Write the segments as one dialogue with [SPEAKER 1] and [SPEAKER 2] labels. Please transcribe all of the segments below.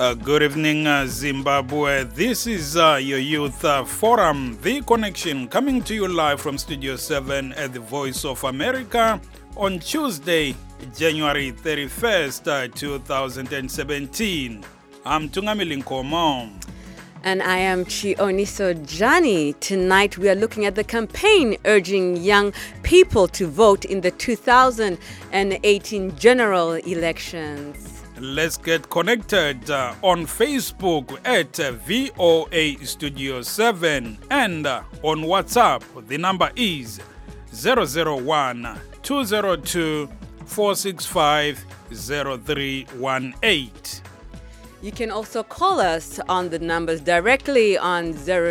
[SPEAKER 1] Good evening, Zimbabwe. This is your Youth Forum, The Connection, coming to you live from Studio 7 at the Voice of America on Tuesday, January 31st, 2017. I'm Tungamili Nkomo.
[SPEAKER 2] And I am Chioniso Jani. Tonight we are looking at the campaign urging young people to vote in the 2018 general elections.
[SPEAKER 1] Let's get connected on Facebook at VOA Studio 7 and on WhatsApp. The number is 001-202-465-0318.
[SPEAKER 2] You can also call us on the numbers directly on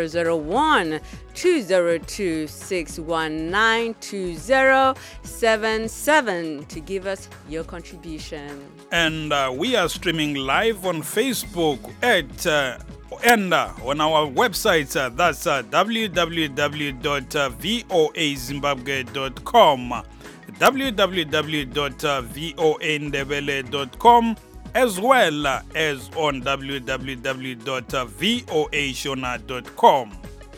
[SPEAKER 2] 001-202-619-2077 to give us your contribution.
[SPEAKER 1] And we are streaming live on Facebook at and on our website, that's www.voazimbabwe.com, www.voandebele.com, as well as on www.voashona.com.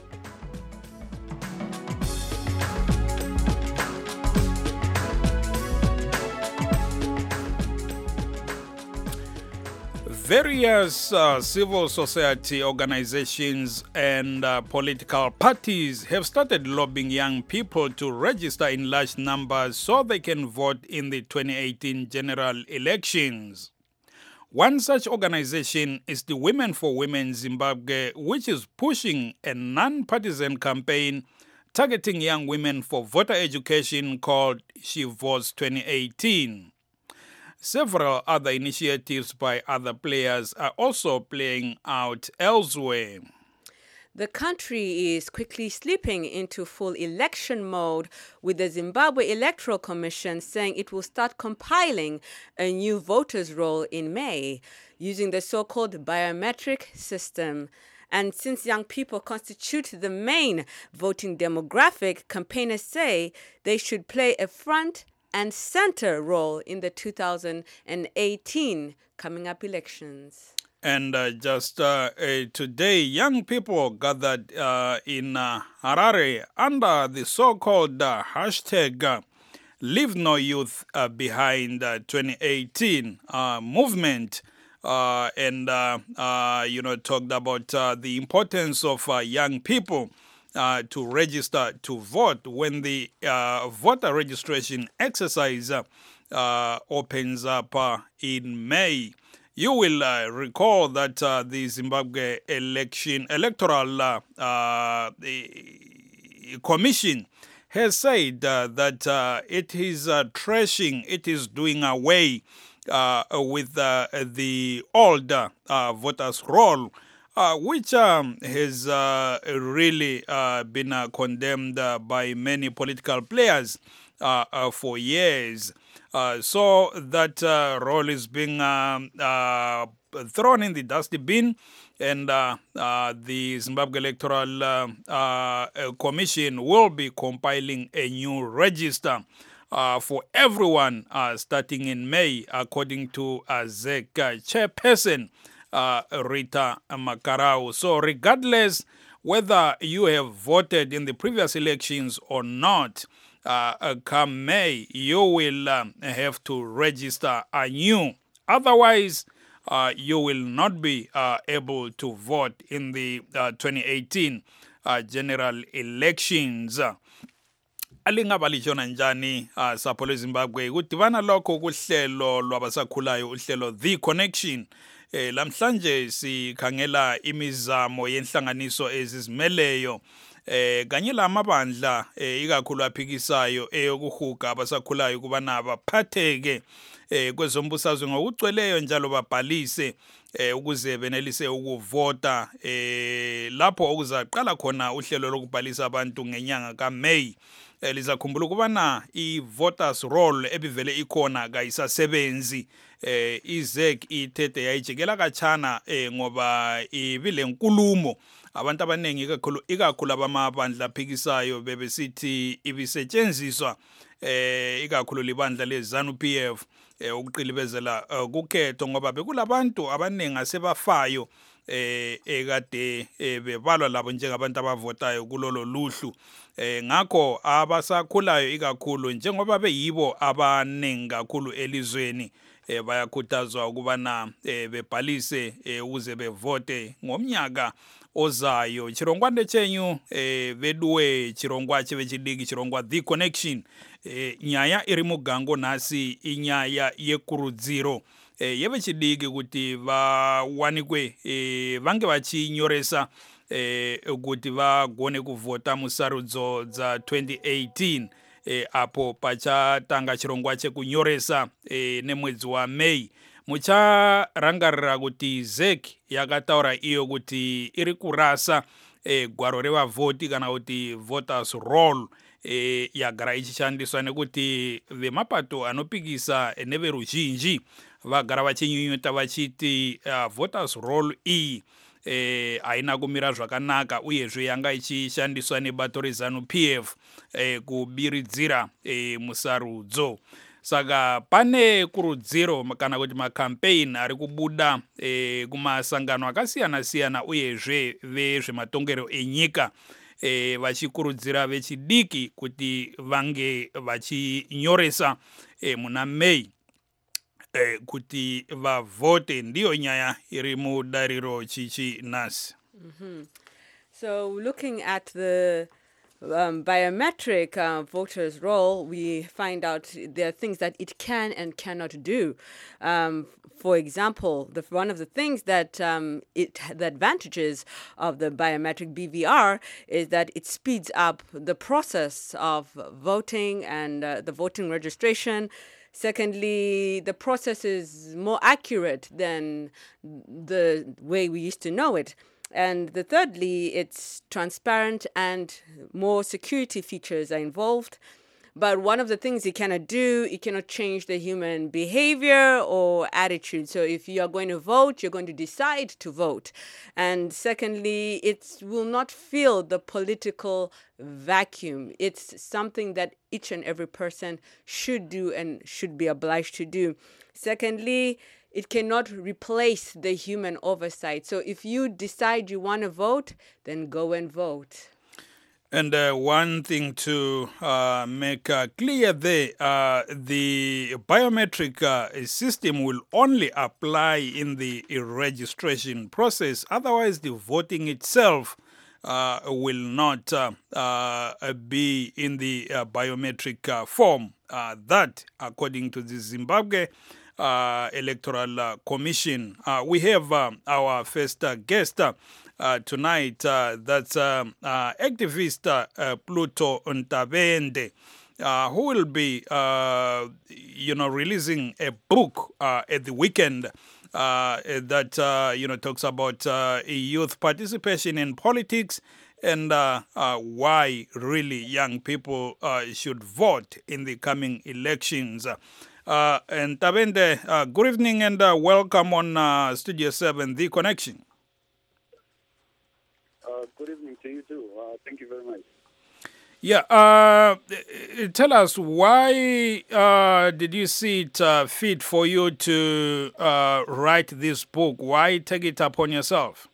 [SPEAKER 1] Various civil society organizations and political parties have started lobbying young people to register in large numbers so they can vote in the 2018 general elections. One such organization is the Women for Women Zimbabwe, which is pushing a non-partisan campaign targeting young women for voter education called She Votes 2018. Several other initiatives by other players are also playing out elsewhere.
[SPEAKER 2] The country is quickly slipping into full election mode, with the Zimbabwe Electoral Commission saying it will start compiling a new voters' roll in May using the so-called biometric system. And since young people constitute the main voting demographic, campaigners say they should play a front and center role in the 2018 coming up elections.
[SPEAKER 1] And just today, young people gathered in Harare under the so-called hashtag Leave No Youth Behind 2018 movement, and talked about the importance of young people to register to vote when the voter registration exercise opens up in May. You will recall that the Zimbabwe Electoral Commission has said that it is trashing, it is doing away with the old voters' roll, which has really been condemned by many political players for years. So that role is being thrown in the dusty bin, and the Zimbabwe Electoral Commission will be compiling a new register for everyone starting in May, according to ZEC chairperson Rita Makarau. So regardless whether you have voted in the previous elections or not, come May, you will have to register anew. Otherwise, you will not be able to vote in the 2018 general elections. Alingabalitshona njani sapho lweZimbabwe kudibana lokho kuhlelo lwabasakhulayo, uhlelo The Connection. Lamhlanje sikhangela imizamo yenhlanganiso ezizimeleyo kanye lamabandla ikakhulu aphikisayo eyokuhuga abasakhulayo kubana baphatheke kwezombusazwe ngokucweleyo njalo babhalise ukuze benelise ukuvota lapho okuzaqala khona uhlelo lokubhalisa abantu ngenyanga kaMay. Lizakhumbula ukubana i-voters roll ebivele ikhona kayisasebenzi. IZEC ithethe yayijikela katshana ngoba ibile nkulumo abantu abaningi ikakhulu abamabandla aphikisayo bebesithi ibisetshenziswa ikakhulu libandla leZANU PF ukuqilibezela kukhetho ngoba bekulabantu abaningi asebafayo ekade bebalwa labo njengabantu abavotayo kulolo luhlu ngakho abasakhulayo ikakhulu njengoba beyibo abaningi kakhulu elizweni bayakhuthazwa ukubana bebhalise ukuze bevote ngomnyaka ozayo. Chirongwa chenyu veduwe chirongwa chevechidiki chirongwa The Connection nyaya iri mugango nhasi inyaya yekurudziro yevechidiki kuti vawanikwe vange vachinyoresa kuti vagone kuvhota musarudzo dza 2018 apo pachatanga chirongwa chekunyoresa nemwedzi waMei. Mucharangarira kuti ZEC yakataura iyo kuti iri kurasa gwaro revavhoti kana kuti voters roll yagara ichishandiswa nekuti vemapato anopikisa neveruzhinji vagara vachinyunyuta vachiti voters roll iyi haina kumira zvakanaka uyezve yanga ichishandiswa nebato reZANU PF kubiridzira musarudzo. Saka pane kurudziro kana kuti makampeni ari kubuda kumasangano akasiyana-siyana uyezve vezvematongero enyika vachikurudzira vechidiki kuti vange vachinyoresa muna Mei kuti vavote. Ndiyo nyaya iri mudariro chichi nasi.
[SPEAKER 2] So looking at the biometric voters roll, we find out there are things that it can and cannot do. For example, one of the things that the advantages of the biometric BVR is that it speeds up the process of voting and the voting registration. Secondly, the process is more accurate than the way we used to know it. And thirdly, it's transparent and more security features are involved. But one of the things it cannot do, it cannot change the human behavior or attitude. So if you are going to vote, you're going to decide to vote. And secondly, it will not fill the political vacuum. It's something that each and every person should do and should be obliged to do. Secondly, it cannot replace the human oversight. So if you decide you want to vote, then go and vote.
[SPEAKER 1] And one thing to make clear there, the biometric system will only apply in the registration process. Otherwise, the voting itself will not be in the biometric form. That, according to the Zimbabwe Electoral Commission. We have our first guest tonight. That's activist Pluto Ntavende, who will be, releasing a book at the weekend that talks about youth participation in politics and why really young people should vote in the coming elections. And Ntavende, good evening and welcome on Studio 7, The Connection.
[SPEAKER 3] Good evening to you too. Thank you very much.
[SPEAKER 1] Yeah, tell us, why did you see it fit for you to write this book? Why take it upon yourself?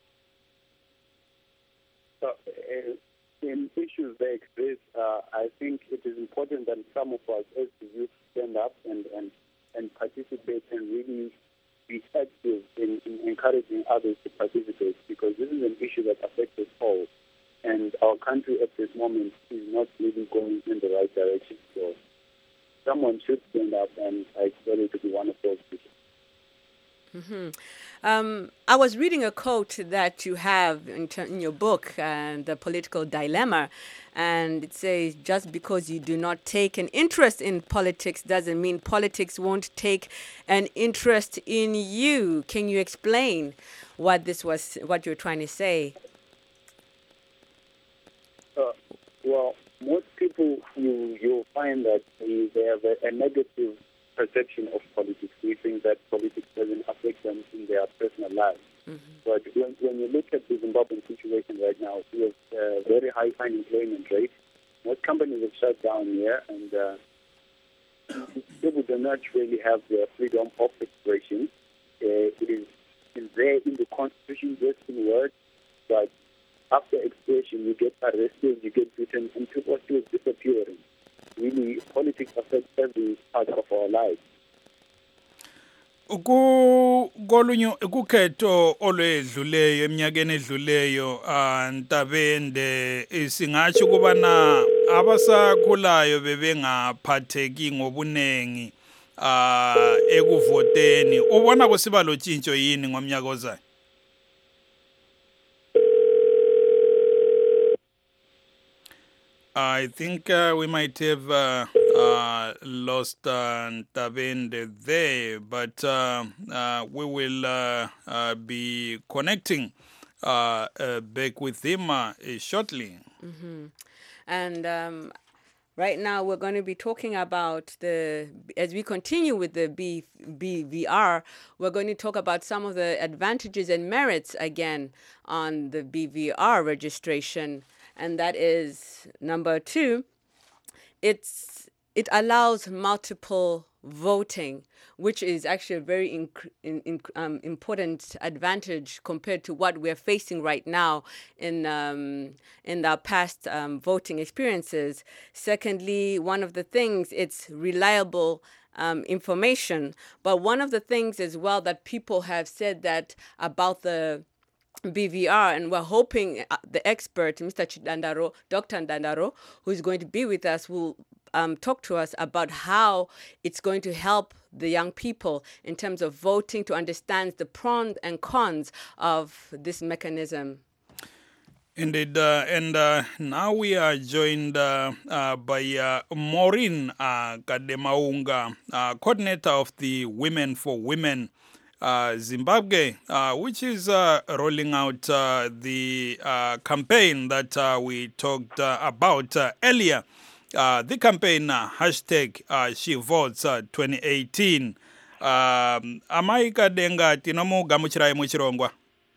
[SPEAKER 3] In issues like this, I think it is important that some of us as the youth stand up and participate and really be active in encouraging others to participate, because this is an issue that affects us all. And our country at this moment is not really going in the right direction. So someone should stand up, and I expect it to be one of those people.
[SPEAKER 2] Mm-hmm. I was reading a quote that you have in your book, The Political Dilemma, and it says, just because you do not take an interest in politics doesn't mean politics won't take an interest in you. Can you explain what you're trying to say?
[SPEAKER 3] Well, most people, you'll find that they have a negative perception of politics. We think that politics doesn't affect them in their personal lives. Mm-hmm. But when you look at the Zimbabwean situation, unemployment rate. Most companies have shut down here, and people do not really have the freedom of expression. It is there in the Constitution, just in words, but after expression, you get arrested, you get beaten, and people are still disappearing. Really, politics affects every part of our lives.
[SPEAKER 1] Kolunye ukukhetho olwedluleyo eminyakeni edluleyo Ntabende singatsho kubana abasakhulayo bebengaphatheki ngobunengi ekuvoteni. Ubona kusiba lotshintsho yini ngomnyaka ozayo? I think we might have lost Ntabende there, but we will be connecting back with him shortly.
[SPEAKER 2] Mm-hmm. And right now we're going to be talking about as we continue with the BVR, we're going to talk about some of the advantages and merits again on the BVR registration. And that is number 2. It allows multiple voting, which is actually a very important advantage compared to what we're facing right now in our past voting experiences. Secondly, one of the things, it's reliable information. But one of the things as well that people have said that about the BVR, and we're hoping the expert, Mr. Chidandaro, Dr. Ndandaro, who is going to be with us, will talk to us about how it's going to help the young people in terms of voting, to understand the pros and cons of this mechanism.
[SPEAKER 1] Indeed, and now we are joined by Maureen Kademaunga, coordinator of the Women for Women Zimbabwe, which is rolling out the campaign that we talked about earlier. The campaign hashtag She Votes 2018. Amai Kadenga tinomu gamuchirai muchirongwa.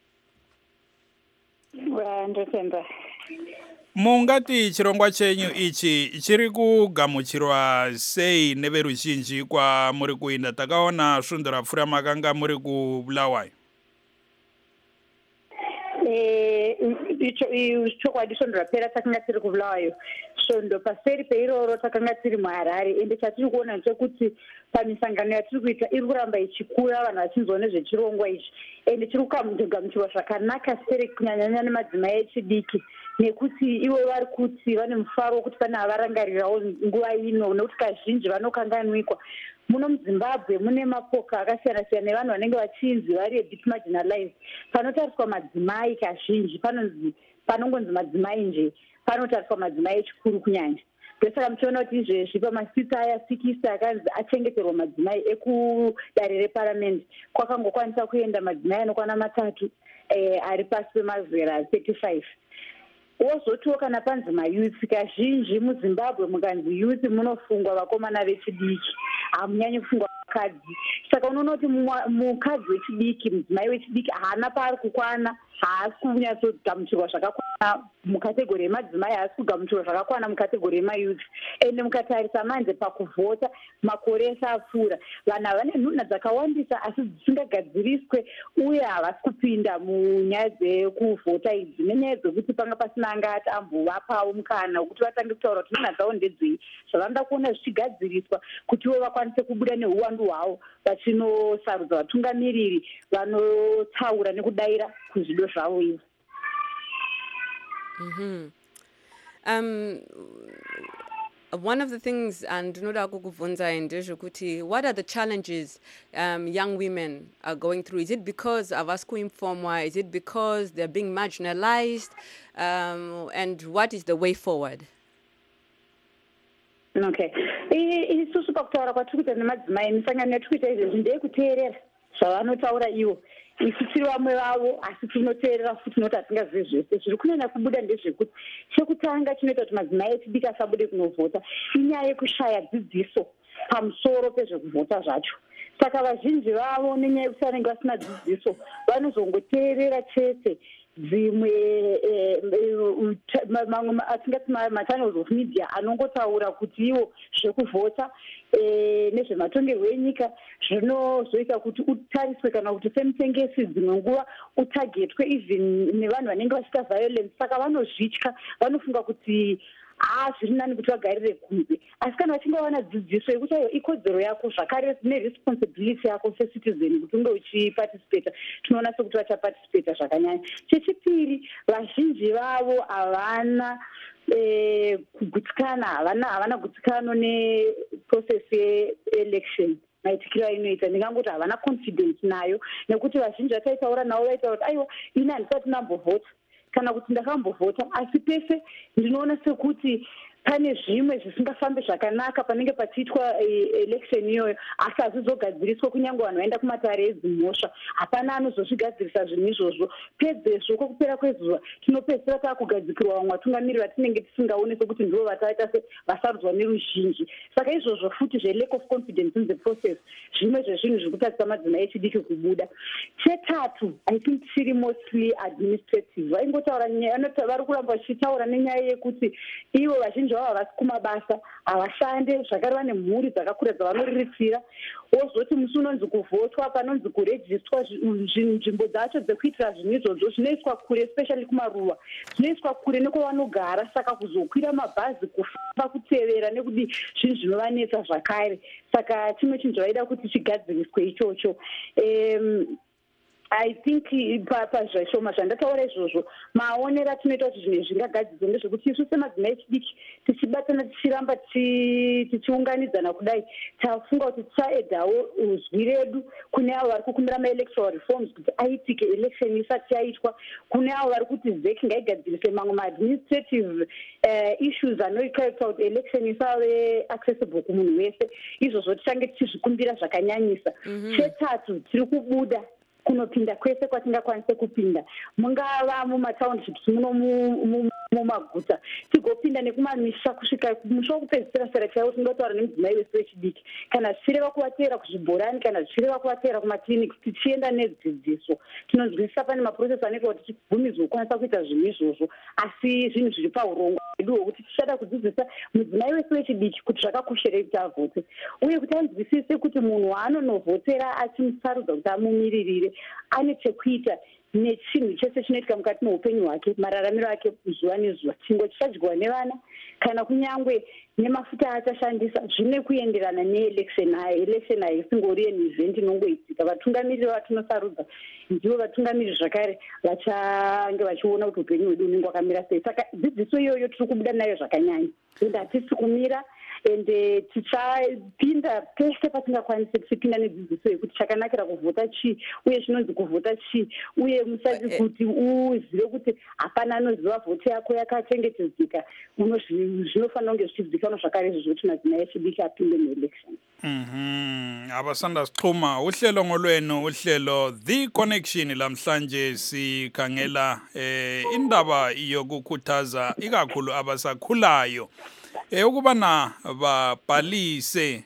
[SPEAKER 4] Ndofemba.
[SPEAKER 1] Mungati chirongwa chenyu ichi chiri kugamuchirwa sei neveruzhinji kwa muri kuinda? Takaona svondo rapfuura makanga muri kuBulawayo.
[SPEAKER 4] Chokwadi svondo rapera takanga tiri kuBulawayo. Svondo paseri peiroro takanga tiri muHarare. Ende chatiri kuona ndechekuti pamisangano yatiri kuita iri kuramba ichikura, vanhu vachinzwa nezvechirongwa ichi. Ende tiri kugamuchirwa zvakanaka seri kunyanyanya nemadzimai echidiki. Nekuti iwe vari kuti vane mufaro wekuti pane avarangarirawo nguva ino, nekuti kazhinji vanokanganwikwa. Muno muZimbabwe mune mapoka akasiyana siyana nevanhu vanenge vachinzi vari a bit marginalized. Panotariswa madzimai kazhinji, panongonzi madzimai nje, panotariswa madzimai echikuru kunyanya. Ndosaka muchiona kuti izvezvi pamasita aya 60 akanzi achengeterwa madzimai ekudare reparamende, kwakangokwanisa kuenda madzimai anokwana 3 ari pasi pemazera 35. Wozotiwo kana panzi mayuthi, kazhinji muZimbabwe mukanzi youth munofungwa vakomana vechidiki, hamunyanyi kufungwa vakadzi. Saka unoona kuti mukadzi wechidiki, mudzimai wechidiki haana paari kukwana, haasi kunyatsogamuchirwa zvakakwana mukategori yemadzimai, haasi kugamuchirwa zvakakwana mukategori yemayuth. Ende mukatarisa manje pakuvhota makore ese apfuura, vanhu vane nhunha dzakawandisa asi dzisingagadziriswe uye havasi kupinda munyaya dzekuvhota idzi, nenyaya dzekuti panga pasina angati ambovapawo mukana wekuti vatange kutaura kuti nhunha dzavo ndedzei. Zvavanoda kuona zvichigadziriswa kuti ivo vakwanise kubuda neuwandu hwavo vachinosarudza vatungamiriri vanotaura nekudayira kuzvido zvavo ivo.
[SPEAKER 2] One of the things, and Noda Kukuvunza and Dejokuti, what are the challenges young women are going through? Is it because of Vasco Informa? Is it because they're being marginalized? And what is the way forward?
[SPEAKER 4] Okay. Isusu pakutaura kwatiri kuita nemadzimai, misangano yatiri kuita izvezvi ndeyekuteerera zvavanotaura ivo. Isu tiri vamwe vavo asi tinoteerera futi noti hatingazivi zvese. Zviri kunyanya kubuda ndezvekuti chekutanga chinoita kuti madzimai echidiki asabude kunovhota inyaya yekushaya dzidziso pamusoro pezvekuvhota zvacho. Saka vazhinji vavo nenyaya yekuti vanenge vasina dzidziso vanozongoteerera chete dzimwe mamwe atingati machannels of media anongotaura kuti iwo zvekuvhota nezvematongerwo enyika zvinozoita kuti utariswe kana kuti semutengesi dzimwe nguva utagetwe even nevanhu vanenge vachiita violence. Saka vanozvitya, vanofunga kuti zviri nani kuti vagarire kunze. Asi kana vachinge vana dzidziso yekuti ayo ikodzero yako zvakare neresponsibility yako secitizen kuti unge uchiparticipata, tinoona sekuti vachaparticipata zvakanyanya. Chechipiri, vazhinji vavo havana kugutsikana, havana gutsikano neprocess yeelection maitikiro ainoita. Ndingangoti havana confidence nayo, nekuti vazhinji vataitaura navo vaitaura kuti aiwa ini handisati ndambovhota kana kuti ndakambovhota, asi pese ndinoona sekuti pane zvimwe zvisingafambi zvakanaka panenge pachiitwa election iyoyo, asi hazvizogadziriswa. Kunyange vanhu vaenda kumatare edzimhosva, hapana anozozvigadzirisa zvinhu izvozvo. Pedzezvo kwekupera kwezuva tinopedzisira taakugadzikirwa vamwe vatungamiri vatinenge tisingaone sekuti ndivo vataita vasarudzwa neruzhinji. Saka izvozvo futi zve-lack of confidence in the process zvimwe zvezvinhu zviri kutatisa madzimai echidiki kubuda. Chetatu, I think chiri mostly administrative. Vaingotaura vari kuramba vachitaura nenyaya yekuti ivo vazhinji vavo havasi kumabasa, havashande, zvakare vane mhuri dzakakura dzavanoriridzira. Wozoti musi unonzi kuvhotwa, panonzi kurejistwa, nzvimbo dzacho dzekuitira zvinhu izvozvo zvinoiswa kure, especially kumaruva, zvinoiswa kure nekwavanogara. Saka kuzokwira mabhazi, kufamba, kutevera nekudi zvinhu zvinovanetsa zvakare. Saka chimwe chinhu chavaida kuti chigadziriswe ichocho. I think pazvashoma zvandataura izvozvo, maonero atinoita kuti zvinhu zvingagadzirwa ndezvekuti isu semadzimai echidiki tichibatana, tichiramba tichiunganidzana kudai, tafunga kuti tichaedhawo uzwi redu kune avo vari kukumbira maelectoral reforms kuti aitike election isati yaitwa, kune avo vari kuti ZEC ngaigadzirise mamwe maadministrative issues anoita kuti election isave accessible kumunhu wese. Izvozvo tichange tichizvikumbira zvakanyanyisa. Chetatu, tiri kubuda kunopinda kwese kwatingakwanise kupinda, mungava mumatownships muno mumaguta, tigopinda nekumamisha kusvika musha wokupedzisira sera chaiwo tingotaura nemudzimai wese wechidiki, kana zvichireva kuvatera kuzvibhorani, kana zvichireva kuvatera kumakliniki, tichienda nedzidziso. Tinonzwisisa pane maprocess anoitwa kuti tibvumidzwe kukwanisa kuita zvinhu izvozvo, asi zvinhu zviri paurongwa hwedu hwekuti tichada kudzidzisa mudzimai wese wechidiki kuti zvakakosherei kuti avhote, uye kuti anzwisise kuti munhu waanonovhotera achimusarudza kuti amumiririre ane chekuita nechinhu chese chinoitika mukati meupenyu hwake, mararamiro ake zuva nezuva, chingo chichadyiwa nevana kana kunyangwe nemafuta achashandisa, zvine kuenderana neelection. Election haisingori event inongoitika. Vatungamiriri vatinosarudza ndivo vatungamiriri zvakare vachange vachiona kuti upenyu hwedu unenge hwakamira sei. Saka dzidziso iyoyo tiri kubuda nayo zvakanyanya, ende hatisi kumira, ende tichapinda pese patingakwanise tichipinda nedzidziso yekuti chakanakira kuvhota chii, uye chinonzi kuvhota chii, uye musati kuti uzive kuti hapana anoziva vhoti yako yakachengetedzeka. Zvinofanira kunge zvichizivikanwa zvakare izvozvo kuti madzimai echidiki apinde muelection.
[SPEAKER 1] Abasanda sixhuma uhlelo ngolwenu, uhlelo The Connection. Lamhlanje sikhangela indaba yokukhuthaza ikakhulu abasakhulayo ukubana babhalise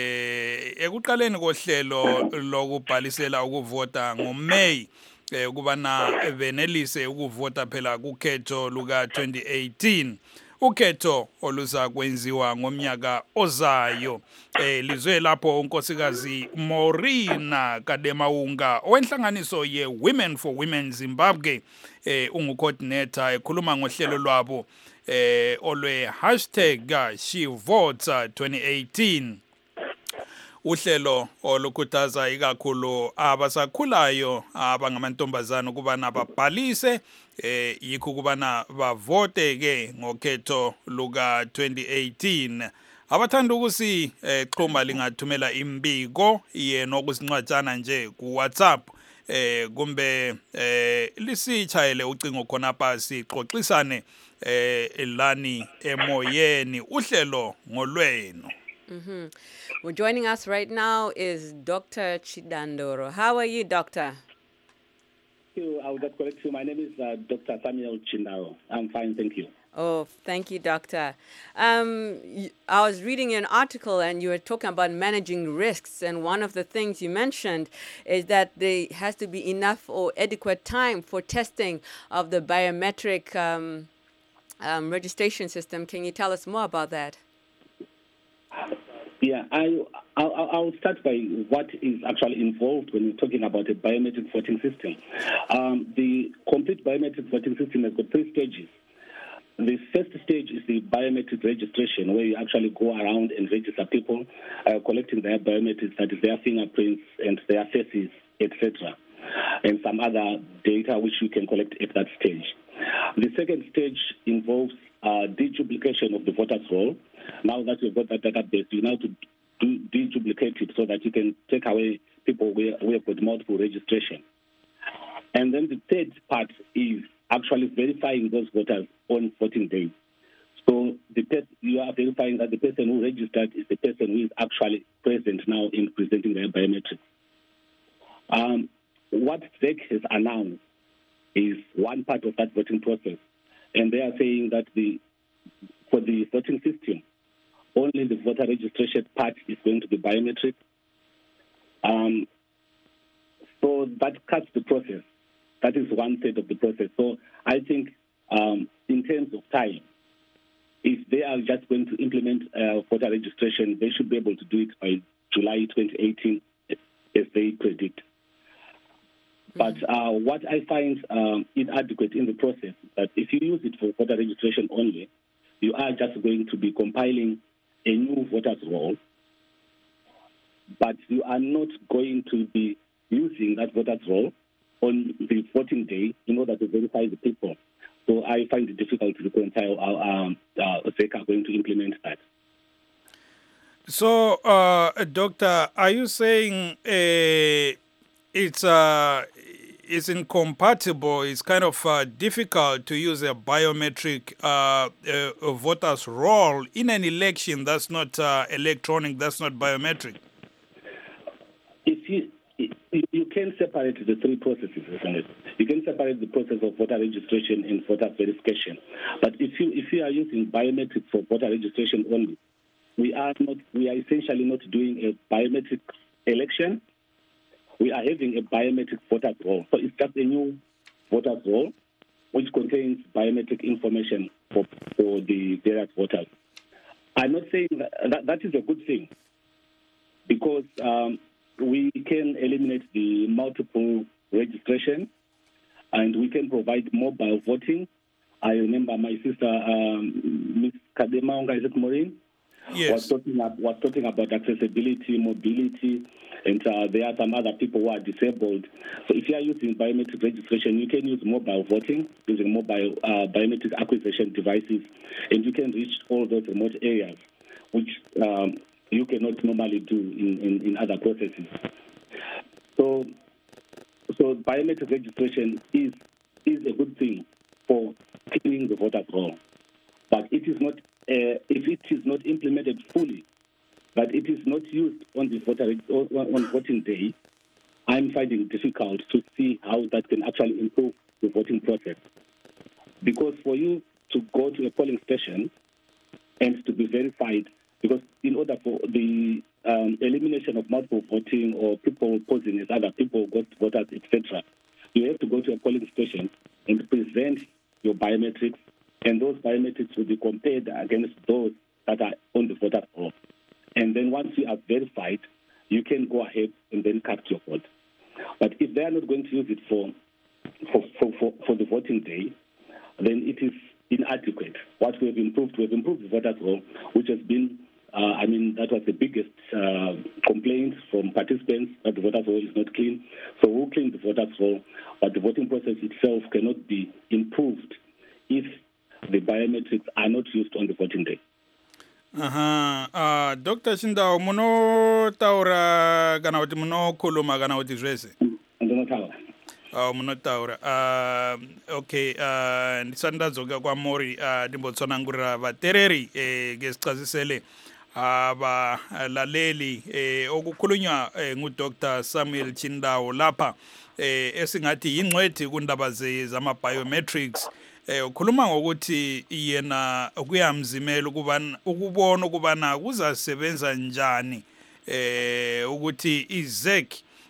[SPEAKER 1] ekuqaleni kohlelo lokubhalisela ukuvota ngoMeyi, ukubana benelise ukuvota phela kukhetho luka 2018, ukhetho oluza kwenziwa ngomnyaka ozayo. Lizwe lapho unkosikazi Morina Kademaunga owenhlanganiso ye Women for Women Zimbabwe ungucoordinator ekhuluma ngohlelo lwabo olwe #SheVotes2018, uhlelo olukhuthaza ikakhulu abasakhulayo abangamantombazana ukubana babhalise yikho ukubana bavote ke ngokhetho luka 2018. Abathanda ukusi xhuma lingathumela imbiko yena okusincwajana nje ku WhatsApp kumbe lisichayele ucingo khona pasi xoxisane lani emoyeni uhlelo ngolwenu.
[SPEAKER 2] Well, joining us right now is Dr. Chidandoro. How are you, Doctor?
[SPEAKER 5] I would correct you. My name is Dr. Samuel Chindaro. I'm fine, thank you.
[SPEAKER 2] Oh, thank you, Doctor. I was reading an article and you were talking about managing risks. And one of the things you mentioned is that there has to be enough or adequate time for testing of the biometric registration system. Can you tell us more about that?
[SPEAKER 5] Yeah, I'll start by what is actually involved when we're talking about a biometric voting system. The complete biometric voting system has got 3 stages. The first stage is the biometric registration, where you actually go around and register people, collecting their biometrics, that is their fingerprints and their faces, etc., and some other data which you can collect at that stage. The second stage involves deduplication of the voter's roll. Now that you've got that database, you now to deduplicate it so that you can take away people who have got multiple registration. And then the third part is actually verifying those voters on voting day. So you are verifying that the person who registered is the person who is actually present now in presenting their biometrics. What ZEC has announced is one part of that voting process. And they are saying that for the voting system, only the voter registration part is going to be biometric. So that cuts the process. That is one third of the process. So I think in terms of time, if they are just going to implement voter registration, they should be able to do it by July 2018, as they predict. But what I find inadequate in the process is that if you use it for voter registration only, you are just going to be compiling a new voter's roll, but you are not going to be using that voter's roll on the voting day in order to verify the people. So I find it difficult to reconcile how ZEC are going to implement that.
[SPEAKER 1] So, Doctor, are you saying it's incompatible, it's kind of difficult to use a biometric voter's roll in an election that's not electronic, that's not biometric?
[SPEAKER 5] You can separate the 3 processes, isn't it? You can separate the process of voter registration and voter verification. But if you are using biometrics for voter registration only, we are essentially not doing a biometric election. We are having a biometric voter's roll. So it's just a new voter's roll which contains biometric information for the various voters. I'm not saying that is a good thing, because we can eliminate the multiple registration and we can provide mobile voting. I remember my sister, Ms. Kadema Maureen,
[SPEAKER 1] yes,
[SPEAKER 5] was talking about accessibility, mobility, and there are some other people who are disabled. So if you are using biometric registration, you can use mobile voting using mobile biometric acquisition devices, and you can reach all those remote areas, which you cannot normally do in other processes. So biometric registration is a good thing for cleaning the voter's roll, but it is not. If it is not implemented fully, but it is not used on the on voting day, I'm finding it difficult to see how that can actually improve the voting process. Because for you to go to a polling station and to be verified, because in order for the elimination of multiple voting or people posing as other people, ghost voters, etc., you have to go to a polling station and present your biometrics, and those biometrics will be compared against those that are on the voter roll. And then once you are verified, you can go ahead and then cast your vote. But if they are not going to use it for the voting day, then it is inadequate. What we have improved the voter roll, which has been, that was the biggest complaint from participants, that the voter roll is not clean. So we'll clean the voter roll, but the voting process itself cannot be improved if the biometrics are not used on the voting day.
[SPEAKER 1] Dr. Shindao, munotaura kana kuti munokhuluma kana kuti zvese?
[SPEAKER 5] Ndinotaura.
[SPEAKER 1] Munotaura. Okay, ndisati ndadzoka kwamuri ndimbotsonangurira vatereri ngesichazisele abalaleli okukhulunywa nguDr. Samuel Shindao lapha esingathi yingcwethi kundaba zama-biometrics ukhuluma ngokuthi yena kuyamzimela ukubona ukubana kuzasebenza njani ukuthi iZEC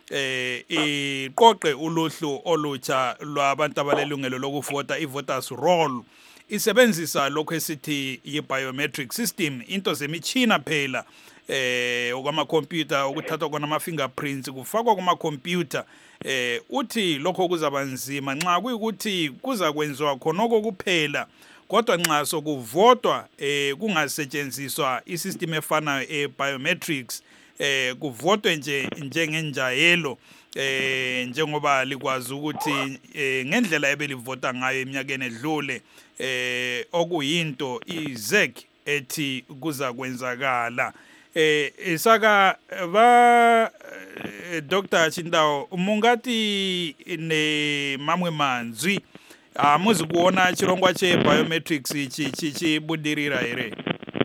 [SPEAKER 1] iqoqe uluhlu olutsha lwabantu abalelungelo lokuvota i-voters roll isebenzisa lokho esithi yi-biometric system into zemichina phela okwamakhompyutha ukuthathwa kona ama-fingerprints kufakwa kumakhompyutha uthi lokho kuzaba nzima nxa kuyikuthi kuza kwenziwa khonoko kuphela kodwa nxa sokuvotwa kungasetshenziswa isystem efanayo e-biometrics kuvotwe nje njengenjayelo njengoba likwazi ukuthi ngendlela ebelivota ngayo eminyakeni edlule okuyinto iZEC ethi kuza kwenzakala saka va Dr. Chindawo mungati ne mamwe manzwi amuzi kuona chirongwa che biometrics chi budirira here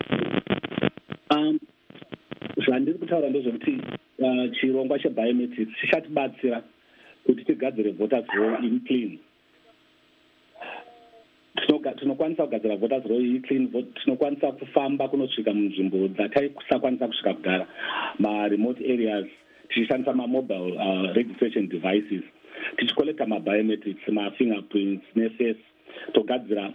[SPEAKER 5] zvandiri kutaura ndezvekuti chirongwa chebiometrics chichatibatsira kuti tigadzire voters roll iri clean tinokwanisa kugadzira voters roll iri clean tinokwanisa kufamba kunosvika munzvimbo dzataisakwanisa kusvika kudhara maremote areas tichishandisa mamobile registration devices tichicollecta mabiometrics mafingerprints neface togadzira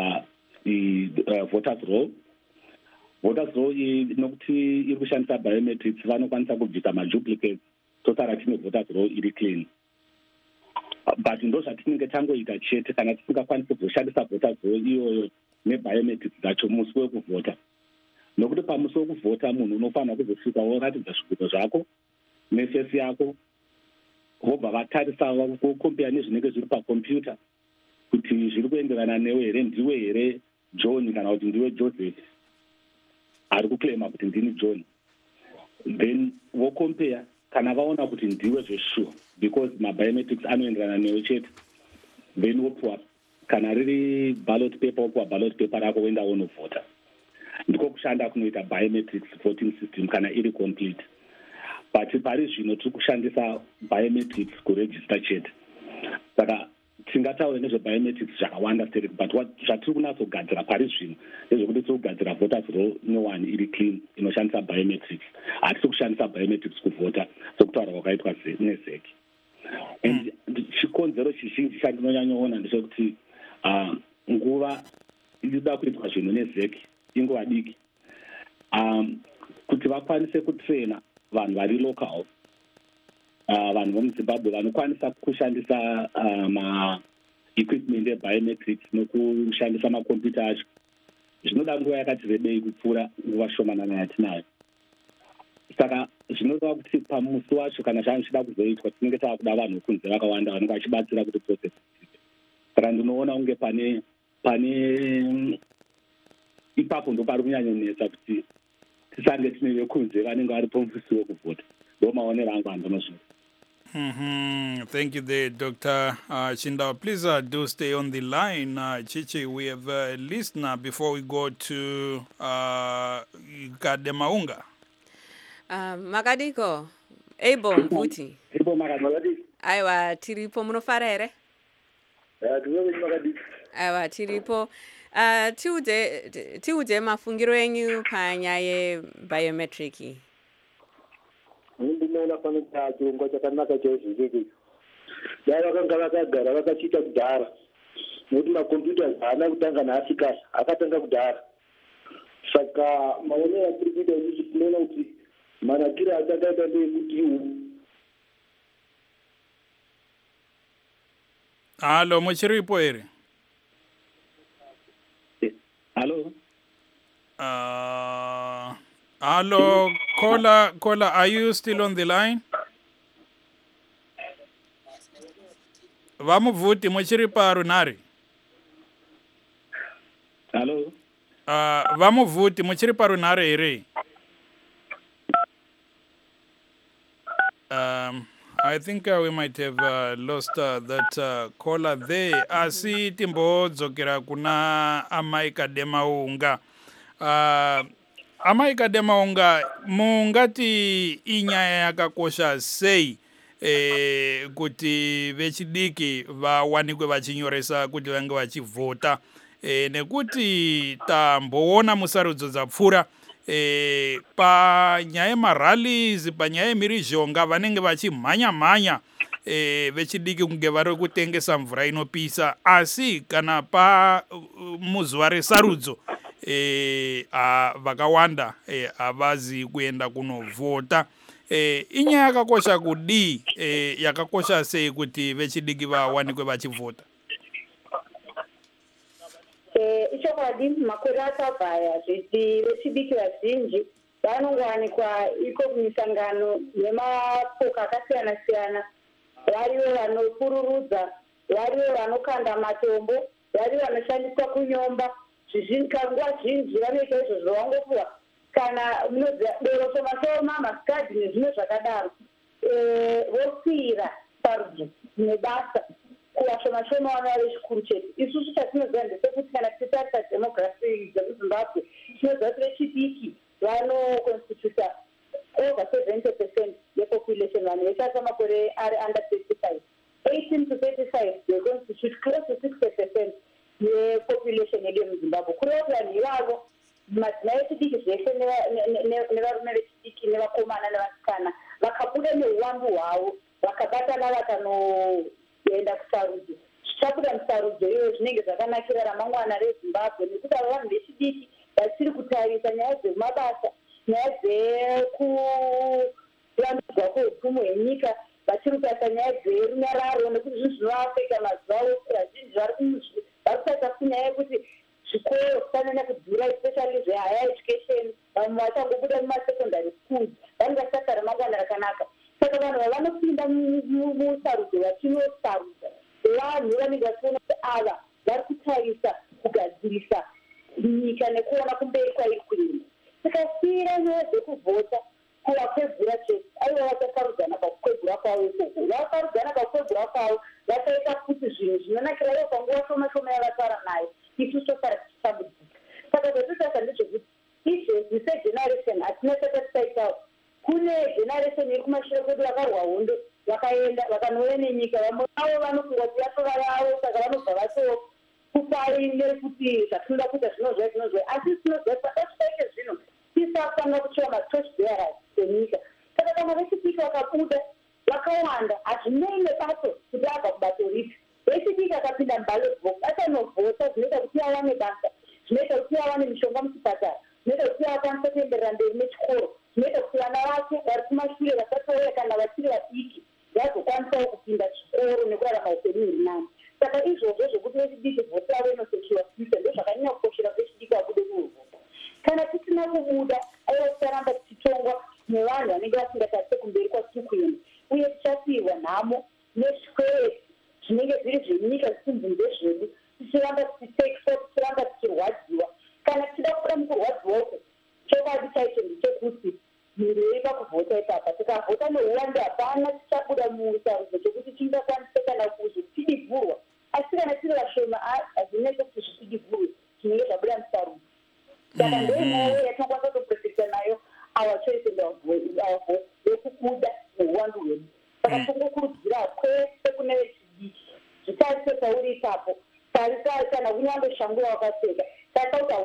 [SPEAKER 5] voters roll iyi nokuti iri kushandisa biometrics vanokwanisa kubvisa maduplicates tosara tine voters roll iri clean but ndo zvatinenge tangoita chete kana tisingakwanisi kuzoshandisa voters roll iyoyo nebiometrics dzacho musi wekuvhota nokuti pamusi wekuvhota munhu unofanira kuzosvika woratidza zvigaro zvako nefesi yako vobva vatarisa vokompera nezvinenge zviri pakompyuta kuti zviri kuenderana newe here ndiwe here John kana kuti ndiwe Joseph ari kuclaima kuti ndini John then vokompera kana vaona kuti ndiwe zvesure because mabiometrics anoenderana newe chete then wopuwa kana riri ballot paper wopuwa ballot paper rako woenda wonovhota ndiko kushanda kunoita biometrics voting system kana iri complete but pari zvino tiri kushandisa biometrics kuregister chete saka tingataura nezvebiometrics zvakawanda sterek but zvatiri kunatsogadzira pari zvino ndezvekuti tiri kugadzira voters roll nyowani iri clean inoshandisa biometrics hatisi kushandisa biometrics kuvhota sokutaura kwakaitwa neZEC and chikonzero chizhinji chandinonyanyoona ndechekuti nguva irikuda kuitwa zvinhu neZEC inguva diki kuti vakwanise kutraina vanhu vari local vanhu vomuzimbabwe vanokwanisa kushandisa equipment ebiometrics nokushandisa makompyuta acho zvinoda nguva yakati rebei kupfuura nguva shomanana yatinayo saka zvinova kuti pamusi wacho kana zvanhu zvichida kuzoitwa tinenge tava kuda vanhu kunze vakawanda vanenge vachibatsira kuti process saka ndinoona kunge pane ipapo ndo pari kunyanyonetsa kuti tisange tine vekunze vanenge vari pomusi wekuvhota ndo maonero angu andinozvino.
[SPEAKER 1] Thank you there, Dr. Chindawo. Please do stay on the line. Chichi, we have a listener before we go to Kademaunga.
[SPEAKER 2] Makadiko, Ebo Mputi.
[SPEAKER 3] Ebo Makadiko.
[SPEAKER 2] Aiwa, tiripo munofara here?
[SPEAKER 3] Tuwewe Makadiko.
[SPEAKER 2] Aiwa, tiripo. Tiudze mafungiro enyu panyaya biometric.
[SPEAKER 3] Ndinoona pano chirongwa chakanaka chaizvozvo dai vakanga vakagara vakachiita kudhara nokuti makombiyuta haana kutanga nhasi akatanga kudhara saka maonero atiri kuita isusu tinoona kuti manakiro achakaita ndeekuti
[SPEAKER 1] halo muchiripo here
[SPEAKER 5] halo
[SPEAKER 1] hello, caller, are you still on the line? Vamuvuti muchiri parunari.
[SPEAKER 5] Hello.
[SPEAKER 1] Vamuvuti muchiri parunari here. I think we might have lost that caller there. Asi timbodzokera kuna Amai Kademaunga. Amai Kademaunga, mungati inyaya yakakosha sei kuti vechidiki vawanikwe vachinyoresa kuti vange vachivhota, nekuti tamboona musarudzo dzapfuura panyaya yemarallies, panyaya yemirizhonga vanenge vachimhanya-mhanya vechidiki kunge vari kutengesa mvura inopisa, asi kana muzuva resarudzo vakawanda havazi kuenda kunovhota. Inyaya yakakosha kudii, yakakosha sei kuti vechidiki vawanikwe vachivhota?
[SPEAKER 4] Ichokwadi makore akabhaya zviti vechidiki vazhinji vanongowanikwa iko kumisangano nemapoka akasiyana-siyana, varivo vanopururudza, varivo vanokanda matombo, varivo vanoshandiswa kunyomba. Nguva zhinji vanoita izvozvo vangopuwa kana doro shoma-shoma, masikadhi nezvimwe zvakadaro, vosiyira sarudzo nebasa kuvashoma-shoma vanova vechikuru chete. Isusu chatinoziva ndesekuti kana tichitarisa demography dzemuzimbabwe tinoziva kuti vechidiki vanoconstituta over 70% yepopulation, vanhu vechasa makore ari under 35. 18 to 35 they constitute close to 60% yepopulation yedu yemuzimbabwe. Kureva kuti vanhu ivavo madzimai echidiki zveshe nevarume vechidiki nevakomana nevasikana vakabuda neuwandu hwavo vakabatana vakanoenda kusarudzo, zvichabuda musarudzo iyoyo zvinenge zvakanakira ramangwana rezimbabwe, nekuti ava vanhu vechidiki vachiri kutarisa nyaya dzemabasa, nyaya dzekuvandudzwa kweupfumi hwenyika, vachiri kutarisa nyaya dzerunyararo, nekuti zvinhu zvinoafeka mazuva ose. Vazhinji vari kutarisa kunyaya yekuti zvikoro zvisanyanya kudhura, especially zvehigher education, vamwe vachangobuda mumasecondary schools vanenge vasasa ramangwana rakanaka. Saka vanhu vavanopinda musarudzo vachinosarudza vanhu vanenge vachiona kuti ava vari kutarisa kugadzirisa nyika nekuona kumberi kwairi kuenda. Tikasiyira nyaya dzekuvhota kuvakwegura chete, aiva vachasarudzana pakukwegura kwavo ikoko, vakasarudzana pakukwegura kwavo vachaita kuti zvinhu zvinonakira ivo panguva shoma-shoma yavasara nayo isusu tosara tichitambudzika. Saka zvatotasa ndezvekuti izvezvi segeneration hatina chata tisaitawo. Kune generation iri kumashure kwedu vakarwa hondo vakaenda vakanouya nenyika, vamwe vavo vanofunga kuti yatova yavo, saka vanobva vatokupai nekuti zvatinoda kuita zvinozvai, asi tinoziva kuti pakasvikaite zvino tisafanga kuchiva matouch bearers enyika. Saka kana vechidiki vakabuda vakawanda, hazvinei nebato kuti abva kubato ripi. Vechidiki akapinda muballot box achanovhota, zvinoita kuti awane basa, zvinoita kuti awane mishonga muchipatara, zvinoita kuti akwanise kuenderera mberi nechikoro, zvinoita kuti vana vake vari kumashure vasatouya kana vachiri vadiki vazokwanisawo kupinda chikoro nekurarama upenyu huri nani. Saka izvozvo zvokuti vechidiki vhoti yavo inosekiwa future ndozvakanyanya kukoshera vechidiki vabude kunovhota. Kana tisina kubuda aiwa ticharamba tichitongwa nevanhu vanenge vasingatarise kumberi kwatiri kuenda, uye tichasiyiwa nhamo nezvikwereti zvinenge zviri zvenyika zvisinzi ndezvedu, tichiramba tichitekiswa, tichiramba tichirwadziwa. Kana tichida kuda mukurwadziwa uku, chokwadi chaicho ndechekuti miri yeiva kuvhota ipapa, tikavhota neuwande hapana tichabuda musarudzo chekuti chingakwanise kana kuzotidigurwa, asi kana tiri vashoma hazvinenge kuti zvitigurwe zvinenge zvabuda musarudzo. Saka ndoinyaya yatinokwanisa kutoprotecta nayo our choice and our vote yekubuda neuwandu hwedu. Saka tingokurudzira kwese kune vechidiki zvitarise pauri ipapo, tarisa kana kunyange shangu yawakapfeka, tarisa kuti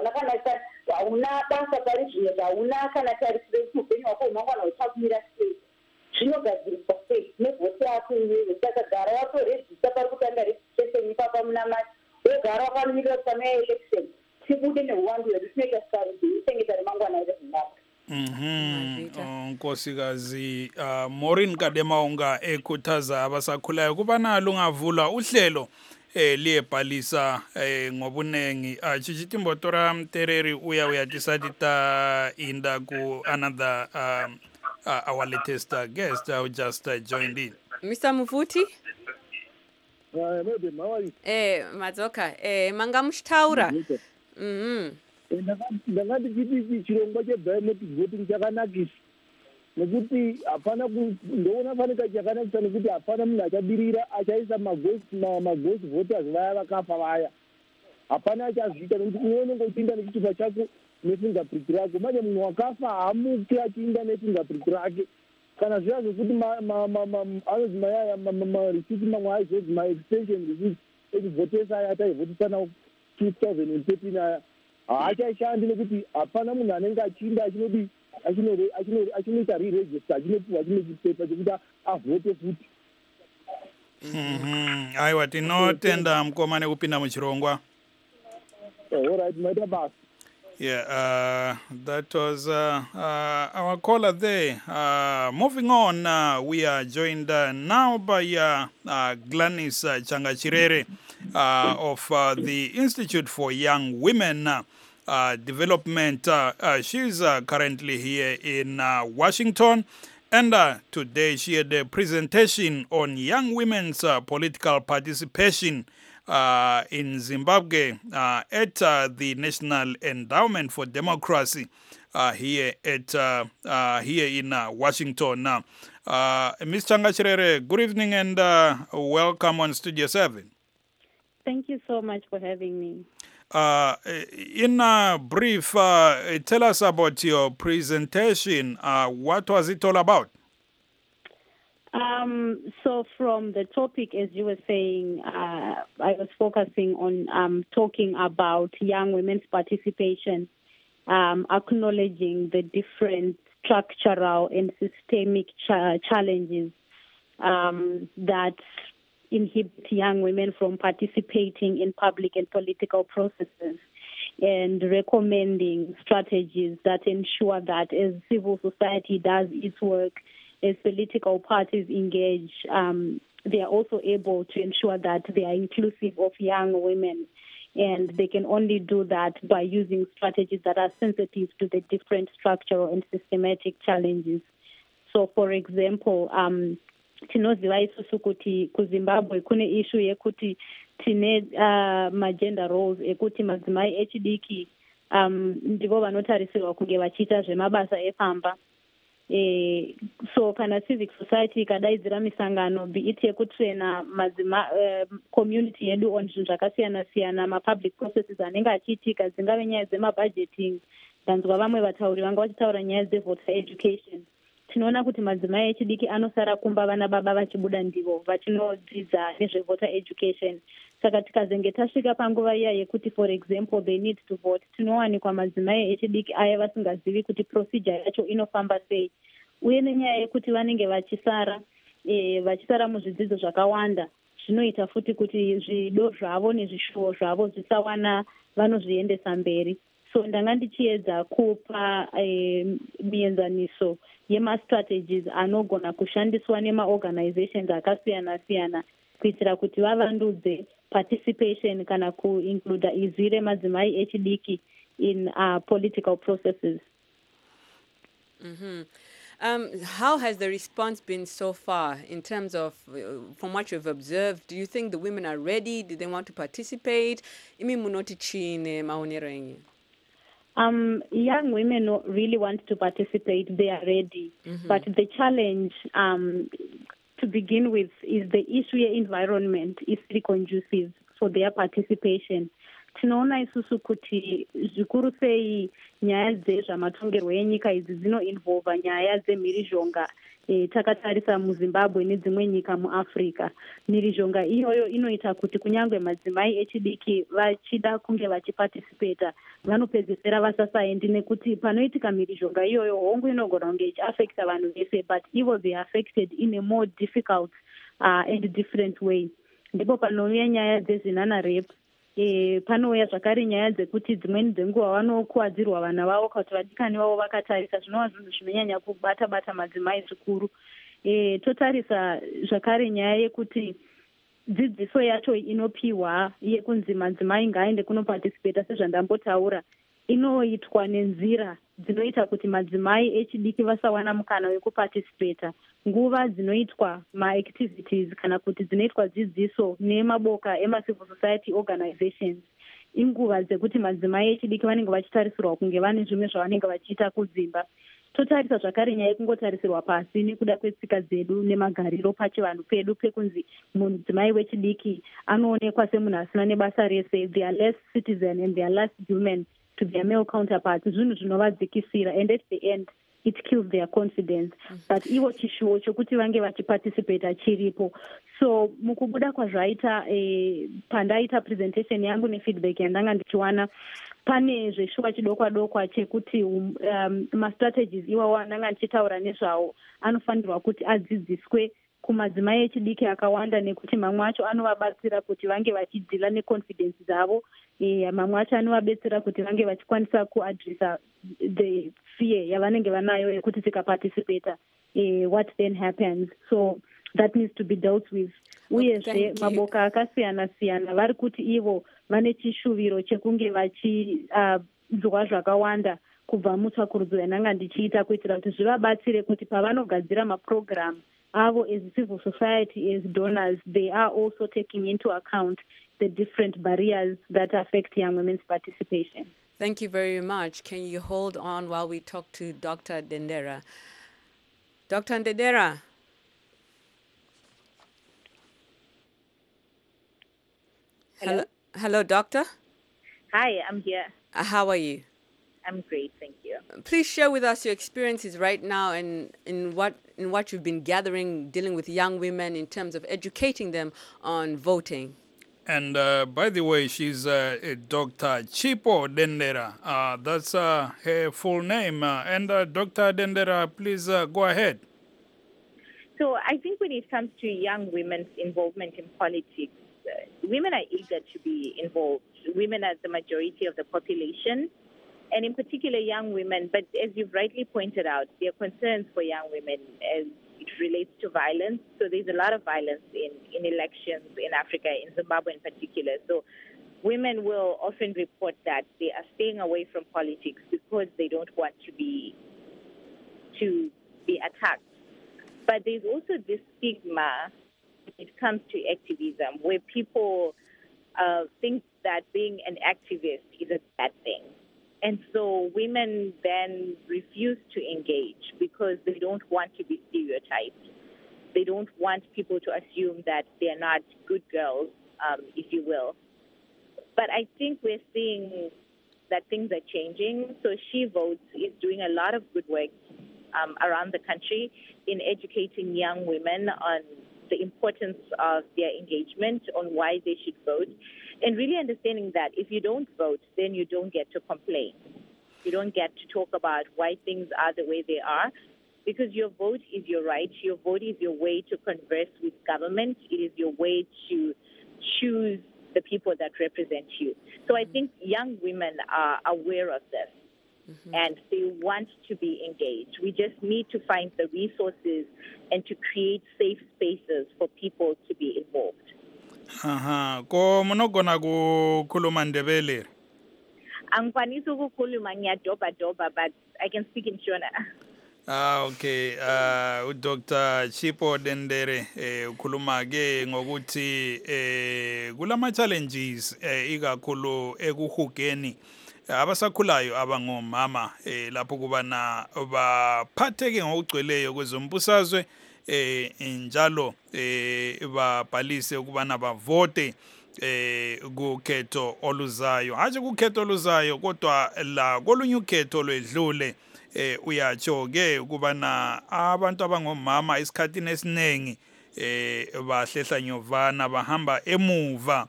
[SPEAKER 4] hauna basa pari zvino, hauna kana tarisiro kuti upenyu hwako humangwana huchakumira sei, zvinogadziriswa sei nevhoti yako iwewe. Saka gara watorejista pari kutanga registration ipapa muna mati, wogara wakamirira kusamaya election, tibude neuwandu hwedu, tinoita sarudzo ichengeta remangwana rezimbabwe.
[SPEAKER 1] Nkosikazi Maureen Kademaunga ekhuthaza abasakhulayo kuba nalo ngavula uhlelo liyebhalisa ngobunengi chichitimbo tora mtereri uya tisatita inda ku another our latest guest who just joined in.
[SPEAKER 2] Mr. Mufuti?
[SPEAKER 6] Madam, how are you?
[SPEAKER 2] Madzoka, manga mushtaura.
[SPEAKER 6] Ndakati chiti chirongwa chebiometric voting chakanakisa nekuti hapana ndoona fanika chakanakisa nekuti hapana munhu achabirira achaisa maghost voters vaya vakafa vaya, hapana achazviita nekuti iwe unenge uchiinda nechitupa chako nefingerprint rako. Manje munhu wakafa haamuki achiinda nefingerprint rake, kana zviya zvekuti anozi mareceipt mamwe aizodzi maextension receipts ekuvhotesa aya ataivhotesa nawo 2013 aya haachaishandi nekuti hapana munhu anenge achinda achinoita re-register achinopiwa chimwe chipepa chekuti avhote futi.
[SPEAKER 1] Aiwa, tinotenda mukomane kupinda muchirongwa.
[SPEAKER 6] Alright, maita basa.
[SPEAKER 1] Yeah, that was our caller there. Moving on, we are joined now by Gladys Changachirere of the Institute for Young Women Development. She's currently here in Washington, and today she had a presentation on young women's political participation in Zimbabwe at the National Endowment for Democracy here in Washington. Ms. Changachirere, good evening and welcome on Studio 7.
[SPEAKER 7] Thank you so much for having me.
[SPEAKER 1] In brief, tell us about your presentation. What was it all about?
[SPEAKER 7] So from the topic, as you were saying, I was focusing on talking about young women's participation, acknowledging the different structural and systemic challenges that inhibit young women from participating in public and political processes, and recommending strategies that ensure that as civil society does its work, as political parties engage, they are also able to ensure that they are inclusive of young women. And they can only do that by using strategies that are sensitive to the different structural and systematic challenges. So, for example, tinoziva isusu kuti kuZimbabwe kune issue yekuti tine magender roles ekuti madzimai echidiki ndivo vanotarisirwa kunge vachiita zvemabasa epamba. So kana civic society ikadaidzira misangano be it yekutraina community yedu on zvinhu zvakasiyana siyana, mapublic processes anenge achiitika, dzingave nyaya dzemabudgeting, ndanzwa vamwe vatauri vanga vachitaura nyaya dzevoter education, tinoona kuti madzimai echidiki anosara kumba vana baba vachibuda ndivo vachinodzidza nezvevoter education. Saka tikazenge tasvika panguva iya yekuti for example they need to vote, tinowanikwa madzimai echidiki aya vasingazivi kuti procedure yacho inofamba sei, uye nenyaya yekuti vanenge vachisara muzvidzidzo zvakawanda, zvinoita futi kuti zvido zvavo nezvishuwo zvavo zvisawana vanozviendesa mberi. So ndanga ndichiedza kupa mienzaniso yemastrategies anogona kushandiswa nemaorganizations akasiyana siyana kuitira kuti vavandudze participation kana kuincluda izire madzimai echidiki in political processes.
[SPEAKER 2] How has the response been so far in terms of, from what you've observed, do you think the women are ready? Do they want to participate? Imi munoti chine maonero enyu?
[SPEAKER 7] Young women really want to participate. They are ready. But the challenge to begin with is the issue environment is really conducive for their participation. Tinoona isusu kuti zvikuru sei nyaya dzezvamatongerwo enyika idzi dzinoinvolva nyaya dzemhirizhonga. Takatarisa muZimbabwe nedzimwe nyika muAfrica, mhirizhonga iyoyo inoita kuti kunyange madzimai echidiki vachida kunge vachiparticipata vanopedzisira vasasaendi, nekuti panoitika mhirizhonga iyoyo hongu inogona kunge ichiaffecta vanhu vese, but ivo they are affected in a more difficult and different way. Ndipo panouya nyaya dzezvinana-rape, panouya zvakare nyaya dzekuti dzimweni dzenguva vanokuwadzirwa vana vavo kuti vadikani vavo vakatarisa, zvinova zvinhu zvinonyanya kubata madzimai zvikuru. Totarisa zvakare nyaya yekuti dzidziso yacho inopiwa yekunzi madzimai ngaaende kunoparticipata, sezvandambotaura, inoitwa nenzira dzinoita kuti madzimai echidiki vasawana mukana wekuparticipata. Nguva dzinoitwa maactivities kana kuti dzinoitwa dzidziso nemaboka emacivil society organizations, inguva dzekuti madzimai echidiki vanenge vachitarisirwa kunge vane zvimwe zvavanenge vachiita kudzimba. Totarisa zvakare nyaya yekungotarisirwa pasi nekuda kwetsika dzedu nemagariro pachivanhu pedu, pekunzi mudzimai wechidiki anoonekwa semunhu asina nebasa rese, they are less citizen and they are less human to their male counterparts, zvinhu zvinovadzikisira, and at the end it kills their confidence. But ivo chishuwo chokuti vange vachiparticipate chiripo. So mukubuda kwazvaita pandaita presentation yangu nefeedback yandanga ndichiwana pane zveshuwa chidokwa dokwa chekuti mastrategies iwawo andanga ndichitaura nezvawo anofanirwa kuti adzidziswe kumadzimai echidiki akawanda nekuti mamwe acho anovabatsira kuti vange vachidhila neconfidence dzavo, mamwe acho anovabetsera kuti vange vachikwanisa kuadresa the fear yavanenge vanayo yekuti tikaparticipata what then happens. So that needs to be dealt with. Uyezve maboka akasiyana siyana vari kuti ivo vane chishuviro chekunge vachinzwa zvakawanda kubva mutsvakurudzo yananga ndichiita kuitira kuti zvivabatsire kuti pavanogadzira maprogram avo as civil society, as donors, they are also taking into account the different barriers that affect young women's participation.
[SPEAKER 2] Thank you very much. Can you hold on while we talk to Dr. Ndendera? Dr. Ndendera. Hello, doctor.
[SPEAKER 8] Hi, I'm here.
[SPEAKER 2] How are you?
[SPEAKER 8] I'm great, thank you.
[SPEAKER 2] Please share with us your experiences right now and in what you've been gathering, dealing with young women in terms of educating them on voting.
[SPEAKER 1] And by the way, she's Dr. Chipo Dendera. That's her full name. And Dr. Dendera, please go ahead.
[SPEAKER 8] So I think when it comes to young women's involvement in politics, women are eager to be involved. Women are the majority of the population, and in particular young women. But as you've rightly pointed out, there are concerns for young women as it relates to violence. So there's a lot of violence in elections in Africa, in Zimbabwe in particular. So women will often report that they are staying away from politics because they don't want to be attacked. But there's also this stigma when it comes to activism, where people think that being an activist is a bad thing. And so women then refuse to engage because they don't want to be stereotyped. They don't want people to assume that they're not good girls, if you will. But I think we're seeing that things are changing. So She Votes is doing a lot of good work around the country in educating young women on the importance of their engagement, on why they should vote, and really understanding that if you don't vote, then you don't get to complain. You don't get to talk about why things are the way they are, because your vote is your right. Your vote is your way to converse with government. It is your way to choose the people that represent you. So I think young women are aware of this. And they want to be engaged. We just need to find the resources and to create safe spaces for people to be involved.
[SPEAKER 1] Ko munogona kukhuluma Ndebele?
[SPEAKER 8] Angikwanisi ukukhuluma ngiyadoba, but I can speak in Shona.
[SPEAKER 1] Okay. Dr. Chipo Dendere ukhuluma ke ngokuthi kulama challenges ikakhulu ekuhugeni abasakhulayo abangomama lapho kubana baphatheke ngokugcweleyo kwezombusazwe njalo babhalise ukubana bavote kukhetho oluzayo, haje kukhetho oluzayo kodwa la kolunye ukhetho olwedlule uyatsho ke ukubana abantu abangomama isikhathini esiningi bahlehla nyovana bahamba emuva.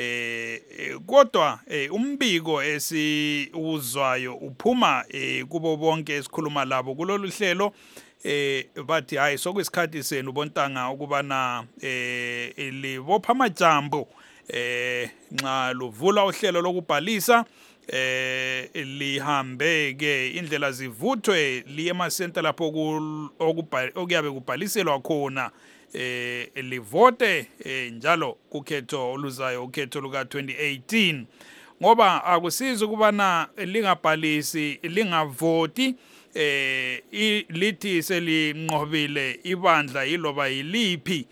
[SPEAKER 1] Kodwa umbiko esiuzwayo uphuma kubo bonke esikhuluma labo kulolu hlelo bathi hayi sokwesikhathi senu bontanga ukubana libopha amajambo nxa luvula uhlelo lokubhalisa lihambe ke indlela zivuthwe liye ema center lapho okuyabe kubhaliselwa khona livote njalo kukhetho oluzayo ukhetho luka 2018 ngoba akusizi ukubana lingabhalisi lingavoti lithi selinqobile ibandla yiloba yiliphi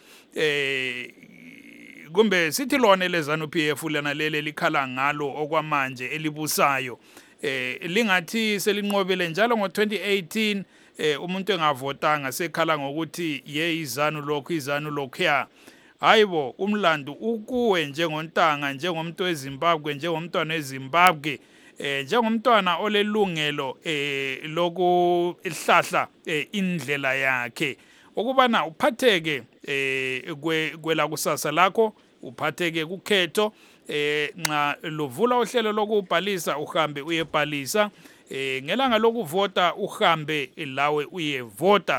[SPEAKER 1] kumbe sithi lona lezanu PF lana lele likhala ngalo okwamanje elibusayo lingathi selinqobile njalo ngo2018 umuntu engavotanga sekhala ngokuthi ye izanu lokhu ya hayibo umlando ukuwe njengontanga njengomuntu weZimbabwe njengomntwana weZimbabwe njengomntwana olelungelo lokuhlahla indlela yakhe ukubana uphatheke kwela kusasa lakho, uphatheke kukhetho, nxa luvula uhlelo lokubhalisa uhambe uyebhalisa, ngelanga lokuvota uhambe lawe uyevota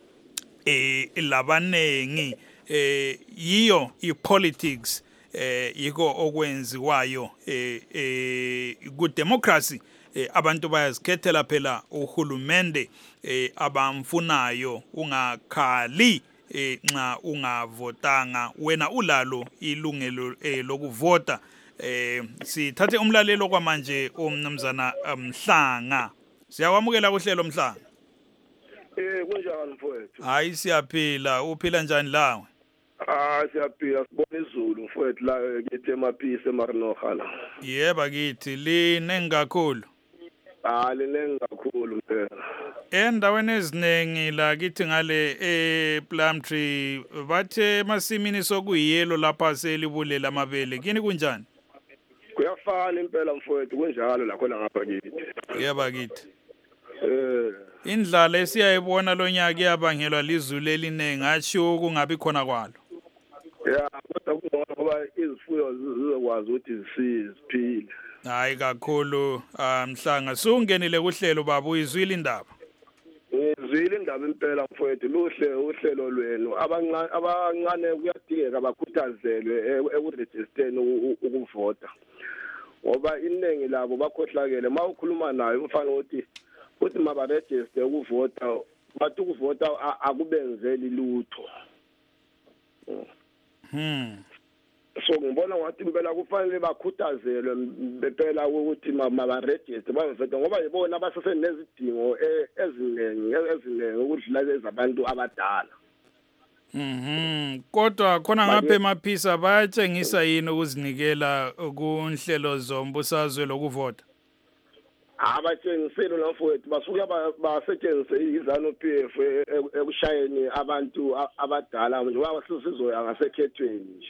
[SPEAKER 1] labanengi. Yiyo ipolitics yiko okwenziwayo ku-democracy. Abantu bayazikhethela phela uhulumende abamfunayo, ungakhali nxa ungavotanga. Wena ulalo ilungelo lokuvota. Sithathe umlalelo kwamanje umnumzana Mhlanga. Siyakwamukela kuhlelo Mhlanga.
[SPEAKER 9] Kunjani mfowethu?
[SPEAKER 1] Hayi siyaphila, uphila njani lawe?
[SPEAKER 9] Siyaphila, sibona izulu mfowethu la kithi emaphisi eMarinoha la.
[SPEAKER 1] Yebo kithi linengi kakhulu.
[SPEAKER 9] Linengi kakhulu mpela.
[SPEAKER 1] Endaweni eziningi la kithi ngale Plumtree bathe emasimini sokuyiyelo lapha selibulela amabele. Kini kunjani?
[SPEAKER 9] Kuyafana impela mfowethu, kunjalo la khona ngapha kithi.
[SPEAKER 1] Yebo kithi. Indlala esiyayibona lonyaka iyabangelwa lizulu eliningi, ngasho kungabi khona kwalo.
[SPEAKER 9] Kodwa kungcono ngoba izifuyo zizokwazi ukuthi ziphile.
[SPEAKER 1] Hayi kakhulu Mhlanga, sungenile kuhlelo baba, uyizwile indaba?
[SPEAKER 9] Ngizwile indaba impela mfowethu, luhle uhlelo lwenu. Abancane kuyadingeka bakhuthazelwe ekurejisteni ukuvota, ngoba iningi labo bakhohlakele. Ma ukhuluma nayo umfana uthi mabarejiste ukuvota, bathi ukuvota akubenzeli lutho. So ngibona ngathi impela kufanele bakhuthazelwe bepela ukuthi mabarejiste bavete, ngoba yibona abasesenezidingo eziningi ukudlula ezabantu abadala.
[SPEAKER 1] Kodwa khona ngapha emaphisa bayatshengisa yini ukuzinikela kunhlelo zombusazwe lokuvota?
[SPEAKER 9] Abatshengisile lomfowethu basuke basetshenzise iZANU-PF ekushayeni abantu abadala njengoba sizoya ngasekhethweni nje.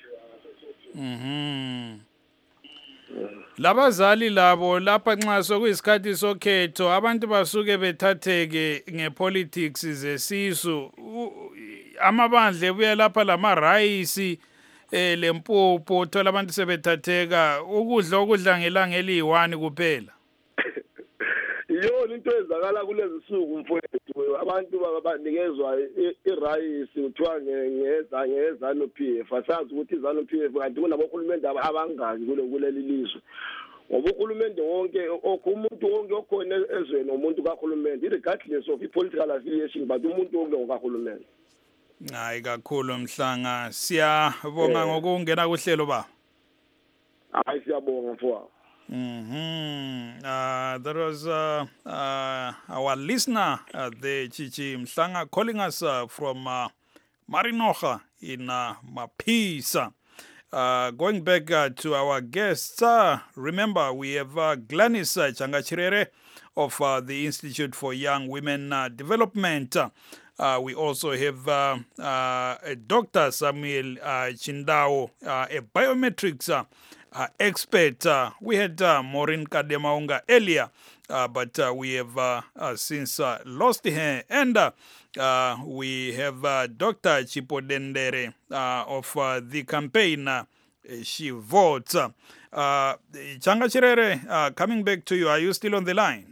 [SPEAKER 1] Labazali labo lapha nxa sokuyisikhathi sokhetho abantu basuke bethatheke ngepolitics zesisu, amabandla ebuya lapha lamarayisi lempuphu, uthola abantu sebethatheka ukudla ngelanga eliyi-1 kuphela.
[SPEAKER 9] Yona into ezakala kulezi suku mfowethu, abantu banikezwa irayisi kuthiwa ngeZANU-PF. Asazi ukuthi iZANU-PF kanti kunabohulumende abangaki kuleli lizwe, ngoba uhulumende wonke umuntu wonke okhona ezweni umuntu kahulumende, regardless of political affiliation, but umuntu wonke ngokahulumende.
[SPEAKER 1] Hayi kakhulu Mhlanga, siyabonga ngokungena kuhlelo ba.
[SPEAKER 9] Hayi siyabonga mfowethu.
[SPEAKER 1] That was our listener, the Chichi Mhlanga, calling us from Marinoha in Mapisa. Going back to our guests, remember we have Gladys Changachirere of the Institute for Young Women Development. We also have Dr. Samuel Chindao, a biometrics expert. We had Maureen Kademaunga earlier, but we have since lost her. And we have Dr. Chipodendere of the campaign She Votes. Changachirere, coming back to you, are you still on the line?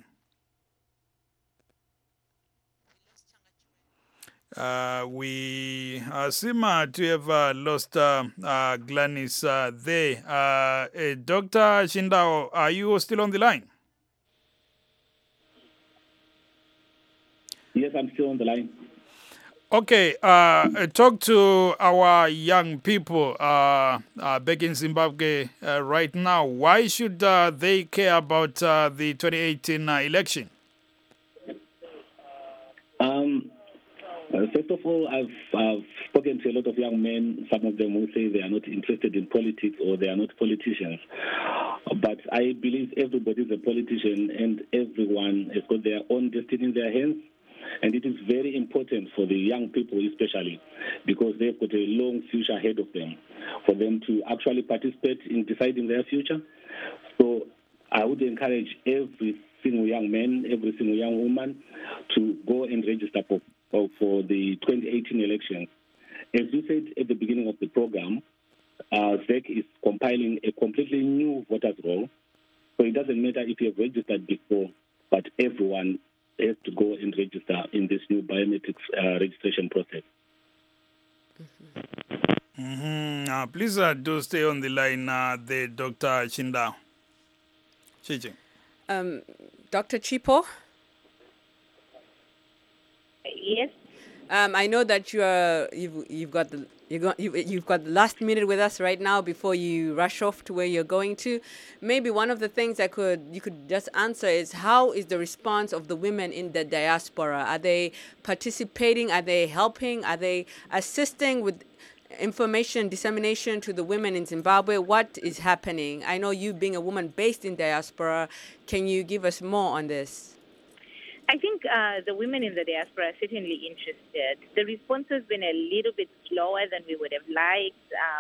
[SPEAKER 1] We seem to have lost Gladys there. Dr. Chindao, are you still on the line?
[SPEAKER 5] Yes, I'm still on the line.
[SPEAKER 1] Okay, talk to our young people back in Zimbabwe right now. Why should they care about the 2018 election?
[SPEAKER 5] First of all, I've spoken to a lot of young men. Some of them will say they are not interested in politics or they are not politicians. But I believe everybody is a politician and everyone has got their own destiny in their hands. And it is very important for the young people especially because they've got a long future ahead of them for them to actually participate in deciding their future. So I would encourage every single young man, every single young woman to go and register for the 2018 elections. As you said at the beginning of the program, ZEC is compiling a completely new voters roll. So it doesn't matter if you have registered before, but everyone has to go and register in this new biometrics registration process.
[SPEAKER 1] Please do stay on the line, the Dr. Chindao.
[SPEAKER 2] Dr. Chipo?
[SPEAKER 8] Yes.
[SPEAKER 2] I know that you've got the last minute with us right now before you rush off to where you're going to. Maybe one of the things you could just answer is, how is the response of the women in the diaspora? Are they participating? Are they helping? Are they assisting with information dissemination to the women in Zimbabwe? What is happening? I know you being a woman based in diaspora, can you give us more on this?
[SPEAKER 8] I think the women in the diaspora are certainly interested. The response has been a little bit slower than we would have liked,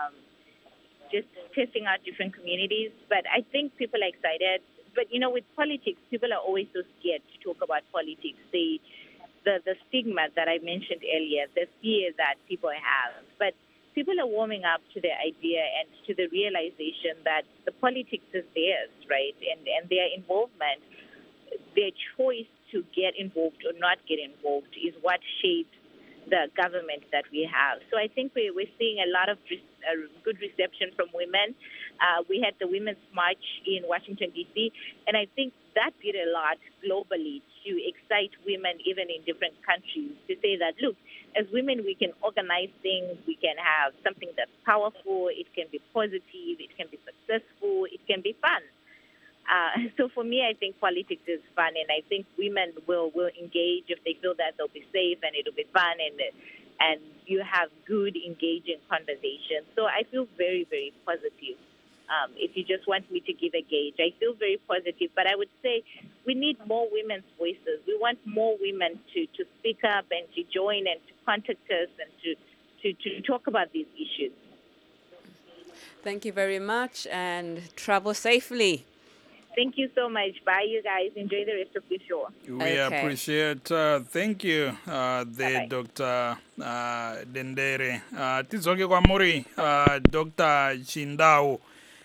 [SPEAKER 8] just testing out different communities. But I think people are excited. But, with politics, people are always so scared to talk about politics. The stigma that I mentioned earlier, the fear that people have. But people are warming up to the idea and to the realization that the politics is theirs, right? And their involvement, their choice to get involved or not get involved is what shapes the government that we have. So I think we're seeing a lot of good reception from women. We had the Women's March in Washington, D.C., and I think that did a lot globally to excite women even in different countries to say that, look, as women, we can organize things, we can have something that's powerful, it can be positive, it can be successful, it can be fun. So for me, I think politics is fun, and I think women will engage if they feel that they'll be safe and it'll be fun, and you have good, engaging conversations. So I feel very, very positive. If you just want me to give a gauge, I feel very positive. But I would say we need more women's voices. We want more women to speak up and to join and to contact us and to talk about these issues.
[SPEAKER 2] Thank you very much, and travel safely.
[SPEAKER 8] Thank you so much. Bye, you guys. Enjoy the rest of the show.
[SPEAKER 1] We appreciate. Thank you, the Dr. Dendere. Tizoke kwa muri, Dr. Chindao.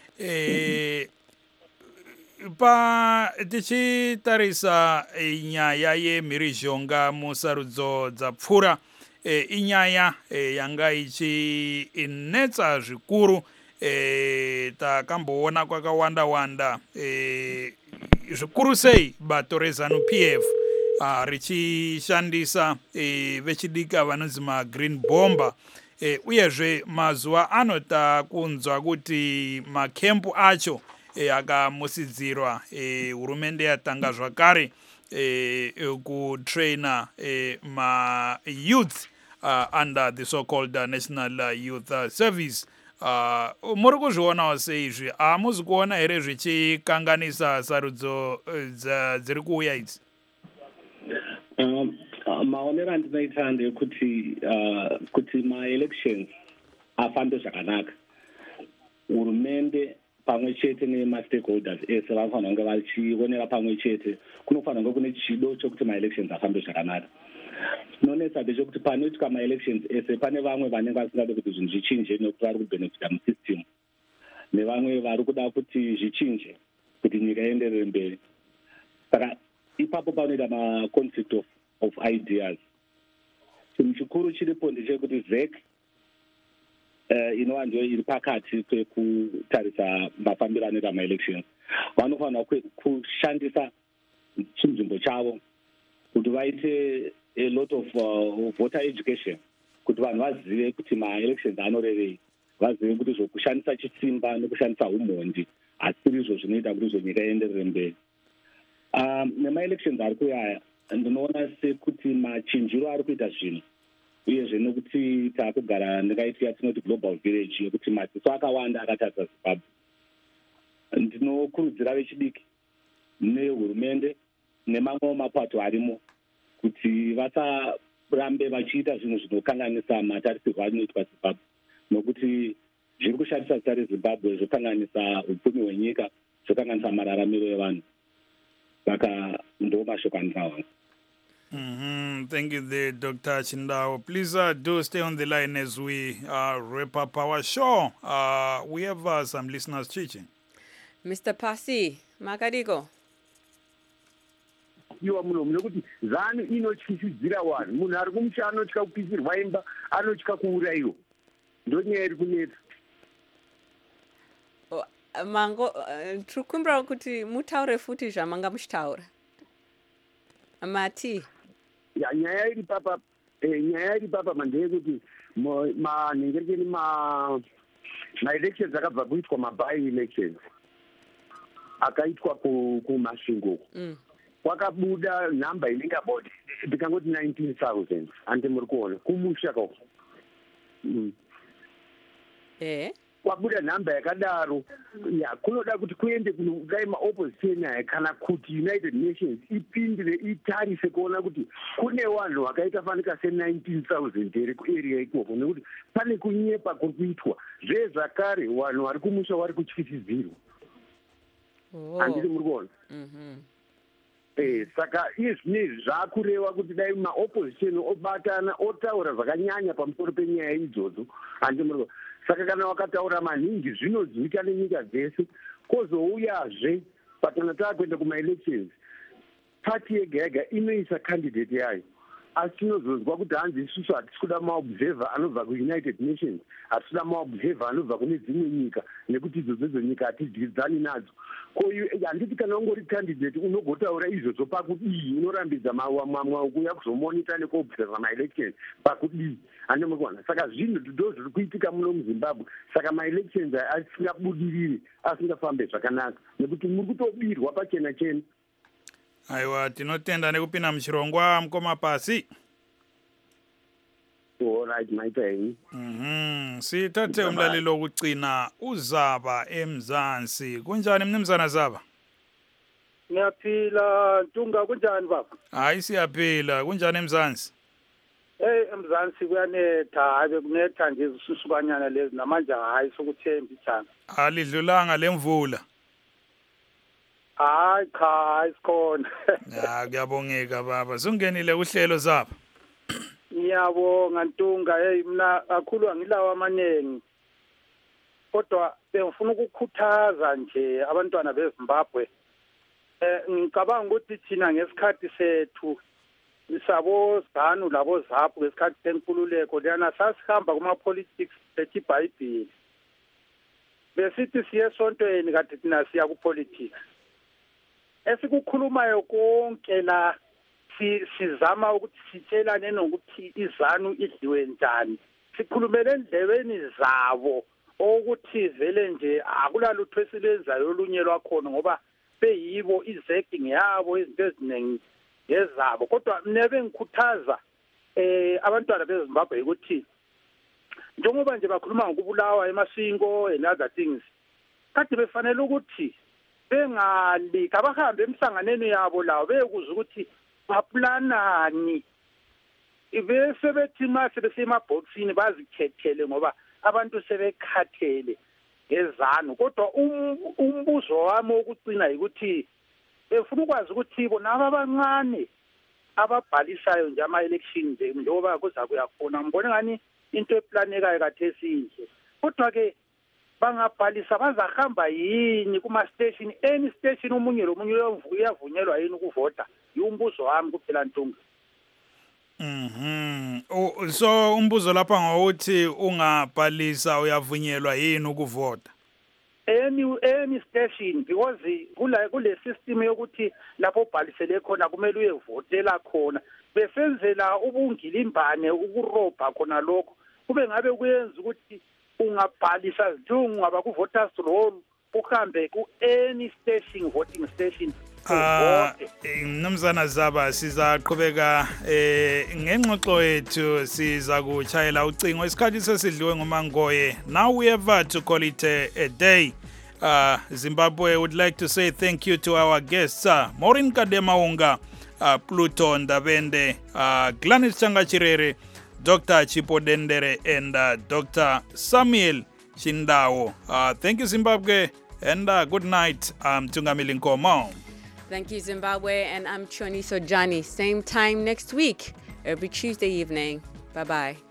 [SPEAKER 1] Tichitarisa inyaya yemhirizhonga musarudzo dzapfuura, inyaya yanga ichinetsa zvikuru. Takamboona kwakawanda zvikuru sei bato reZANU-PF richishandisa vechidika vanonzi magreen bomber, uyezve mazuva ano takunzwa kuti makempu acho akamusidzirwa, hurumende yatanga zvakare kutraina ma-youth under the so-called National Youth Service. Muri kuzvionawo seizvi, hamuzi kuona here zvichikanganisa sarudzo dziri kuuya idzi?
[SPEAKER 5] Maonero andinoita ndekuti ma-elections afambe zvakanaka. Hurumende pamwe chete nema-stakeholders ese vanofanira kunge vachionera pamwe chete. Kunofanira kunge kune chido chokuti ma-elections afambe zvakanaka. Chinonetsa ndechekuti panoitika ma-elections ese pane vamwe vanenge vasingade kuti zvinhu zvichinje nekuti vari kubhenefita musystem, nevamwe vari kuda kuti zvichinje kuti nyika ienderere mberi. Saka ipapo panoita ma-conflict of ideas. Chinhu chikuru chiripo ndechekuti ZEC inova ndiyo iri pakati pekutarisa mafambiro anoita ma-elections, vanofanira kushandisa chinzvimbo chavo kuti vaite a lot of voter education, kuti vanhu vazive kuti ma-elections anorevei, vazive kuti zvokushandisa chisimba nekushandisa umhondi hasiri izvo zvinoita kuti nyika ienderere mberi. Nema-elections ari kuyaya ndinoona sekuti machinjiro ari kuita zvinhu, uyezve nekuti taakugara ndingaiti yatinoti global village yekuti maziso akawanda akatarisa Zimbabwe. Ndinokurudzira vechidiki nehurumende nemamwewo mapato arimo kuti vasarambe vachiita zvinhu zvinokanganisa matarisirwo anoitwa Zimbabwe, nokuti zviri kushandisa zita reZimbabwe zvokanganisa upfumi hwenyika, zvokanganisa mararamiro evanhu saka ndo mashoko andinawo.
[SPEAKER 1] Thank you there, Dr. Chindao. Please do stay on the line as we wrap up our show. We have some listeners teaching.
[SPEAKER 2] Mr. Pasi Makadiko.
[SPEAKER 6] iwa muno nekuti zanu inotyisidzira vanhu. Munhu ari kumusha anotya kupisirwa imba, anotya kuurayiwa. Ndonyaya iri kunetsa.
[SPEAKER 2] Mango trukumbira kuti mutaure futi zvamanga muchitaura. Mati.
[SPEAKER 6] Nyaya iri papa mandeyekuti manhengerekeni ma-elections akabva kuitwa ma-by-elections akaitwa kumasvingo kwakabuda nhamba inenge about ndikangoti 19,000 ande muri kuona kumusha kako kwabuda nhamba yakadaro kunoda kuti kuende kunodai maopposition aya kana kuti United Nations ipindire itarise kuona kuti kune vanhu vakaita fanika se-19,000 here kuarea ikoko nekuti pane kunyepa kuri kuitwa zvezvakare vanhu vari kumusha vari kutyisidzirwa. Handiti muri kuona? Saka izvinezvi zvakureva kuti dai maopposition obatana otaura zvakanyanya pamusoro penyaya idzodzo. Handiti muri kuona? Saka kana wakataura maningi zvinozivikanwa nenyika dzese kwozouyazve patana taakuenda kuma-elections pati yega yega inoisa candidate yayo, asi tinozonzwa kuti hanzi isusu hatisi kuda maobserver anobva kuunited nations, hatisi kuda maobserver anobva kune dzimwe nyika nekuti idzodzo nyika hatidyidzani nadzo. Handiti kana ungori candidate unogotaura izvozvo pakudii, unorambidza mamwe kuuya kuzomonita nekuobserver ma-elections pakudii. Andimukona saka zvinhu ndo zviri kuitika muno muZimbabwe. Saka ma-elections asingabudiriri, asingafambe zvakanaka nekuti muri kutobirwa pachena chena.
[SPEAKER 1] Aiwa, tinotenda nekupinda muchirongwa mukoma Pasi.
[SPEAKER 6] Alright, maita henyu.
[SPEAKER 1] Sithathe umlalelo wokugcina uZaba eMzansi. Kunjani mnumzana Zaba?
[SPEAKER 10] Ngiyaphila Ntunga, kunjani baba?
[SPEAKER 1] Hayi siyaphila, kunjani eMzansi?
[SPEAKER 10] eMzansi kuyanetha, hayi kunetha nje isusukanyana lezi namanje hayi sokuthemba ithanga.
[SPEAKER 1] Alidlulanga lemvula.
[SPEAKER 10] Hayi cha isikhona.
[SPEAKER 1] Kuyabongeka baba. Sungenile uhlelo Zaba.
[SPEAKER 10] Ngiyabonga Ntunga, mina kakhulu angilawa amanengi. Kodwa bengifuna ukukhuthaza nje abantwana beZimbabwe. Ngicabanga ukuthi thina ngesikhathi sethu isabo ZANU labo ZAPU ngesikhathi senkululeko lana sasihamba kuma-politics sethi iBhayibheli. Besithi siye esontweni kade thina siya ku-politics. Esikukhulumayo konke la sizama ukuthi sitshelane nokuthi iZANU idliwe njani. Sikhulumele endlebeni zabo ukuthi vele nje akulalutho esilenzayo olunye lwakhona ngoba beyibo izecting yabo izinto eziningi yezabo. Kodwa mina bengikhuthaza abantwana beZimbabwe ukuthi njengoba nje bakhuluma ngokubulawa emasingo and other things, kade befanele ukuthi bengali kabahambe emhlanganeni yabo lawo bekuza ukuthi baplanani, bese bethi mase besemabhokisini bazikhethele ngoba abantu sebekhathele ngezanu. Kodwa umbuzo wami wokucina ukuthi befuna ukwazi ukuthi bona abancane ababhalisayo nje ama-election njengoba kuza kuyakhona, ngibona ngani into eplanekayo kathesi nje. Kodwa-ke bangabhalisa bazahamba yini kuma-station, any station omunye lomunye uyavunyelwa yini ukuvota? Umbuzo wami kuphela Ntunga.
[SPEAKER 1] So umbuzo lapha ngokuthi ungabhalisa uyavunyelwa yini ukuvota?
[SPEAKER 10] Any station, because kule system yokuthi lapho ubhalisele khona kumele uyevotela khona, besenzela ubungilimbane ukurobha khona lokho. Kube ngabe kuyenza ukuthi ungabhalisa zilungu ngaba ku-voters roll uhambe ku-any station, voting station.
[SPEAKER 1] Mnumzana Zaba, sizaqhubeka ngengxoxo yethu, siza kuchayela ucingo isikhathi sesidliwe nguMangoye. Now we have to call it a day. Zimbabwe would like to say thank you to our guests, Maureen Kademaunga, Pluto Ndabende, Gladys Changachirere, Dr. Chipo Dendere, and Dr. Samuel Chindao. Thank you, Zimbabwe. And good night, Tungamili Nkomo.
[SPEAKER 2] Thank you, Zimbabwe. And I'm Choni Sojani. Same time next week, every Tuesday evening. Bye-bye.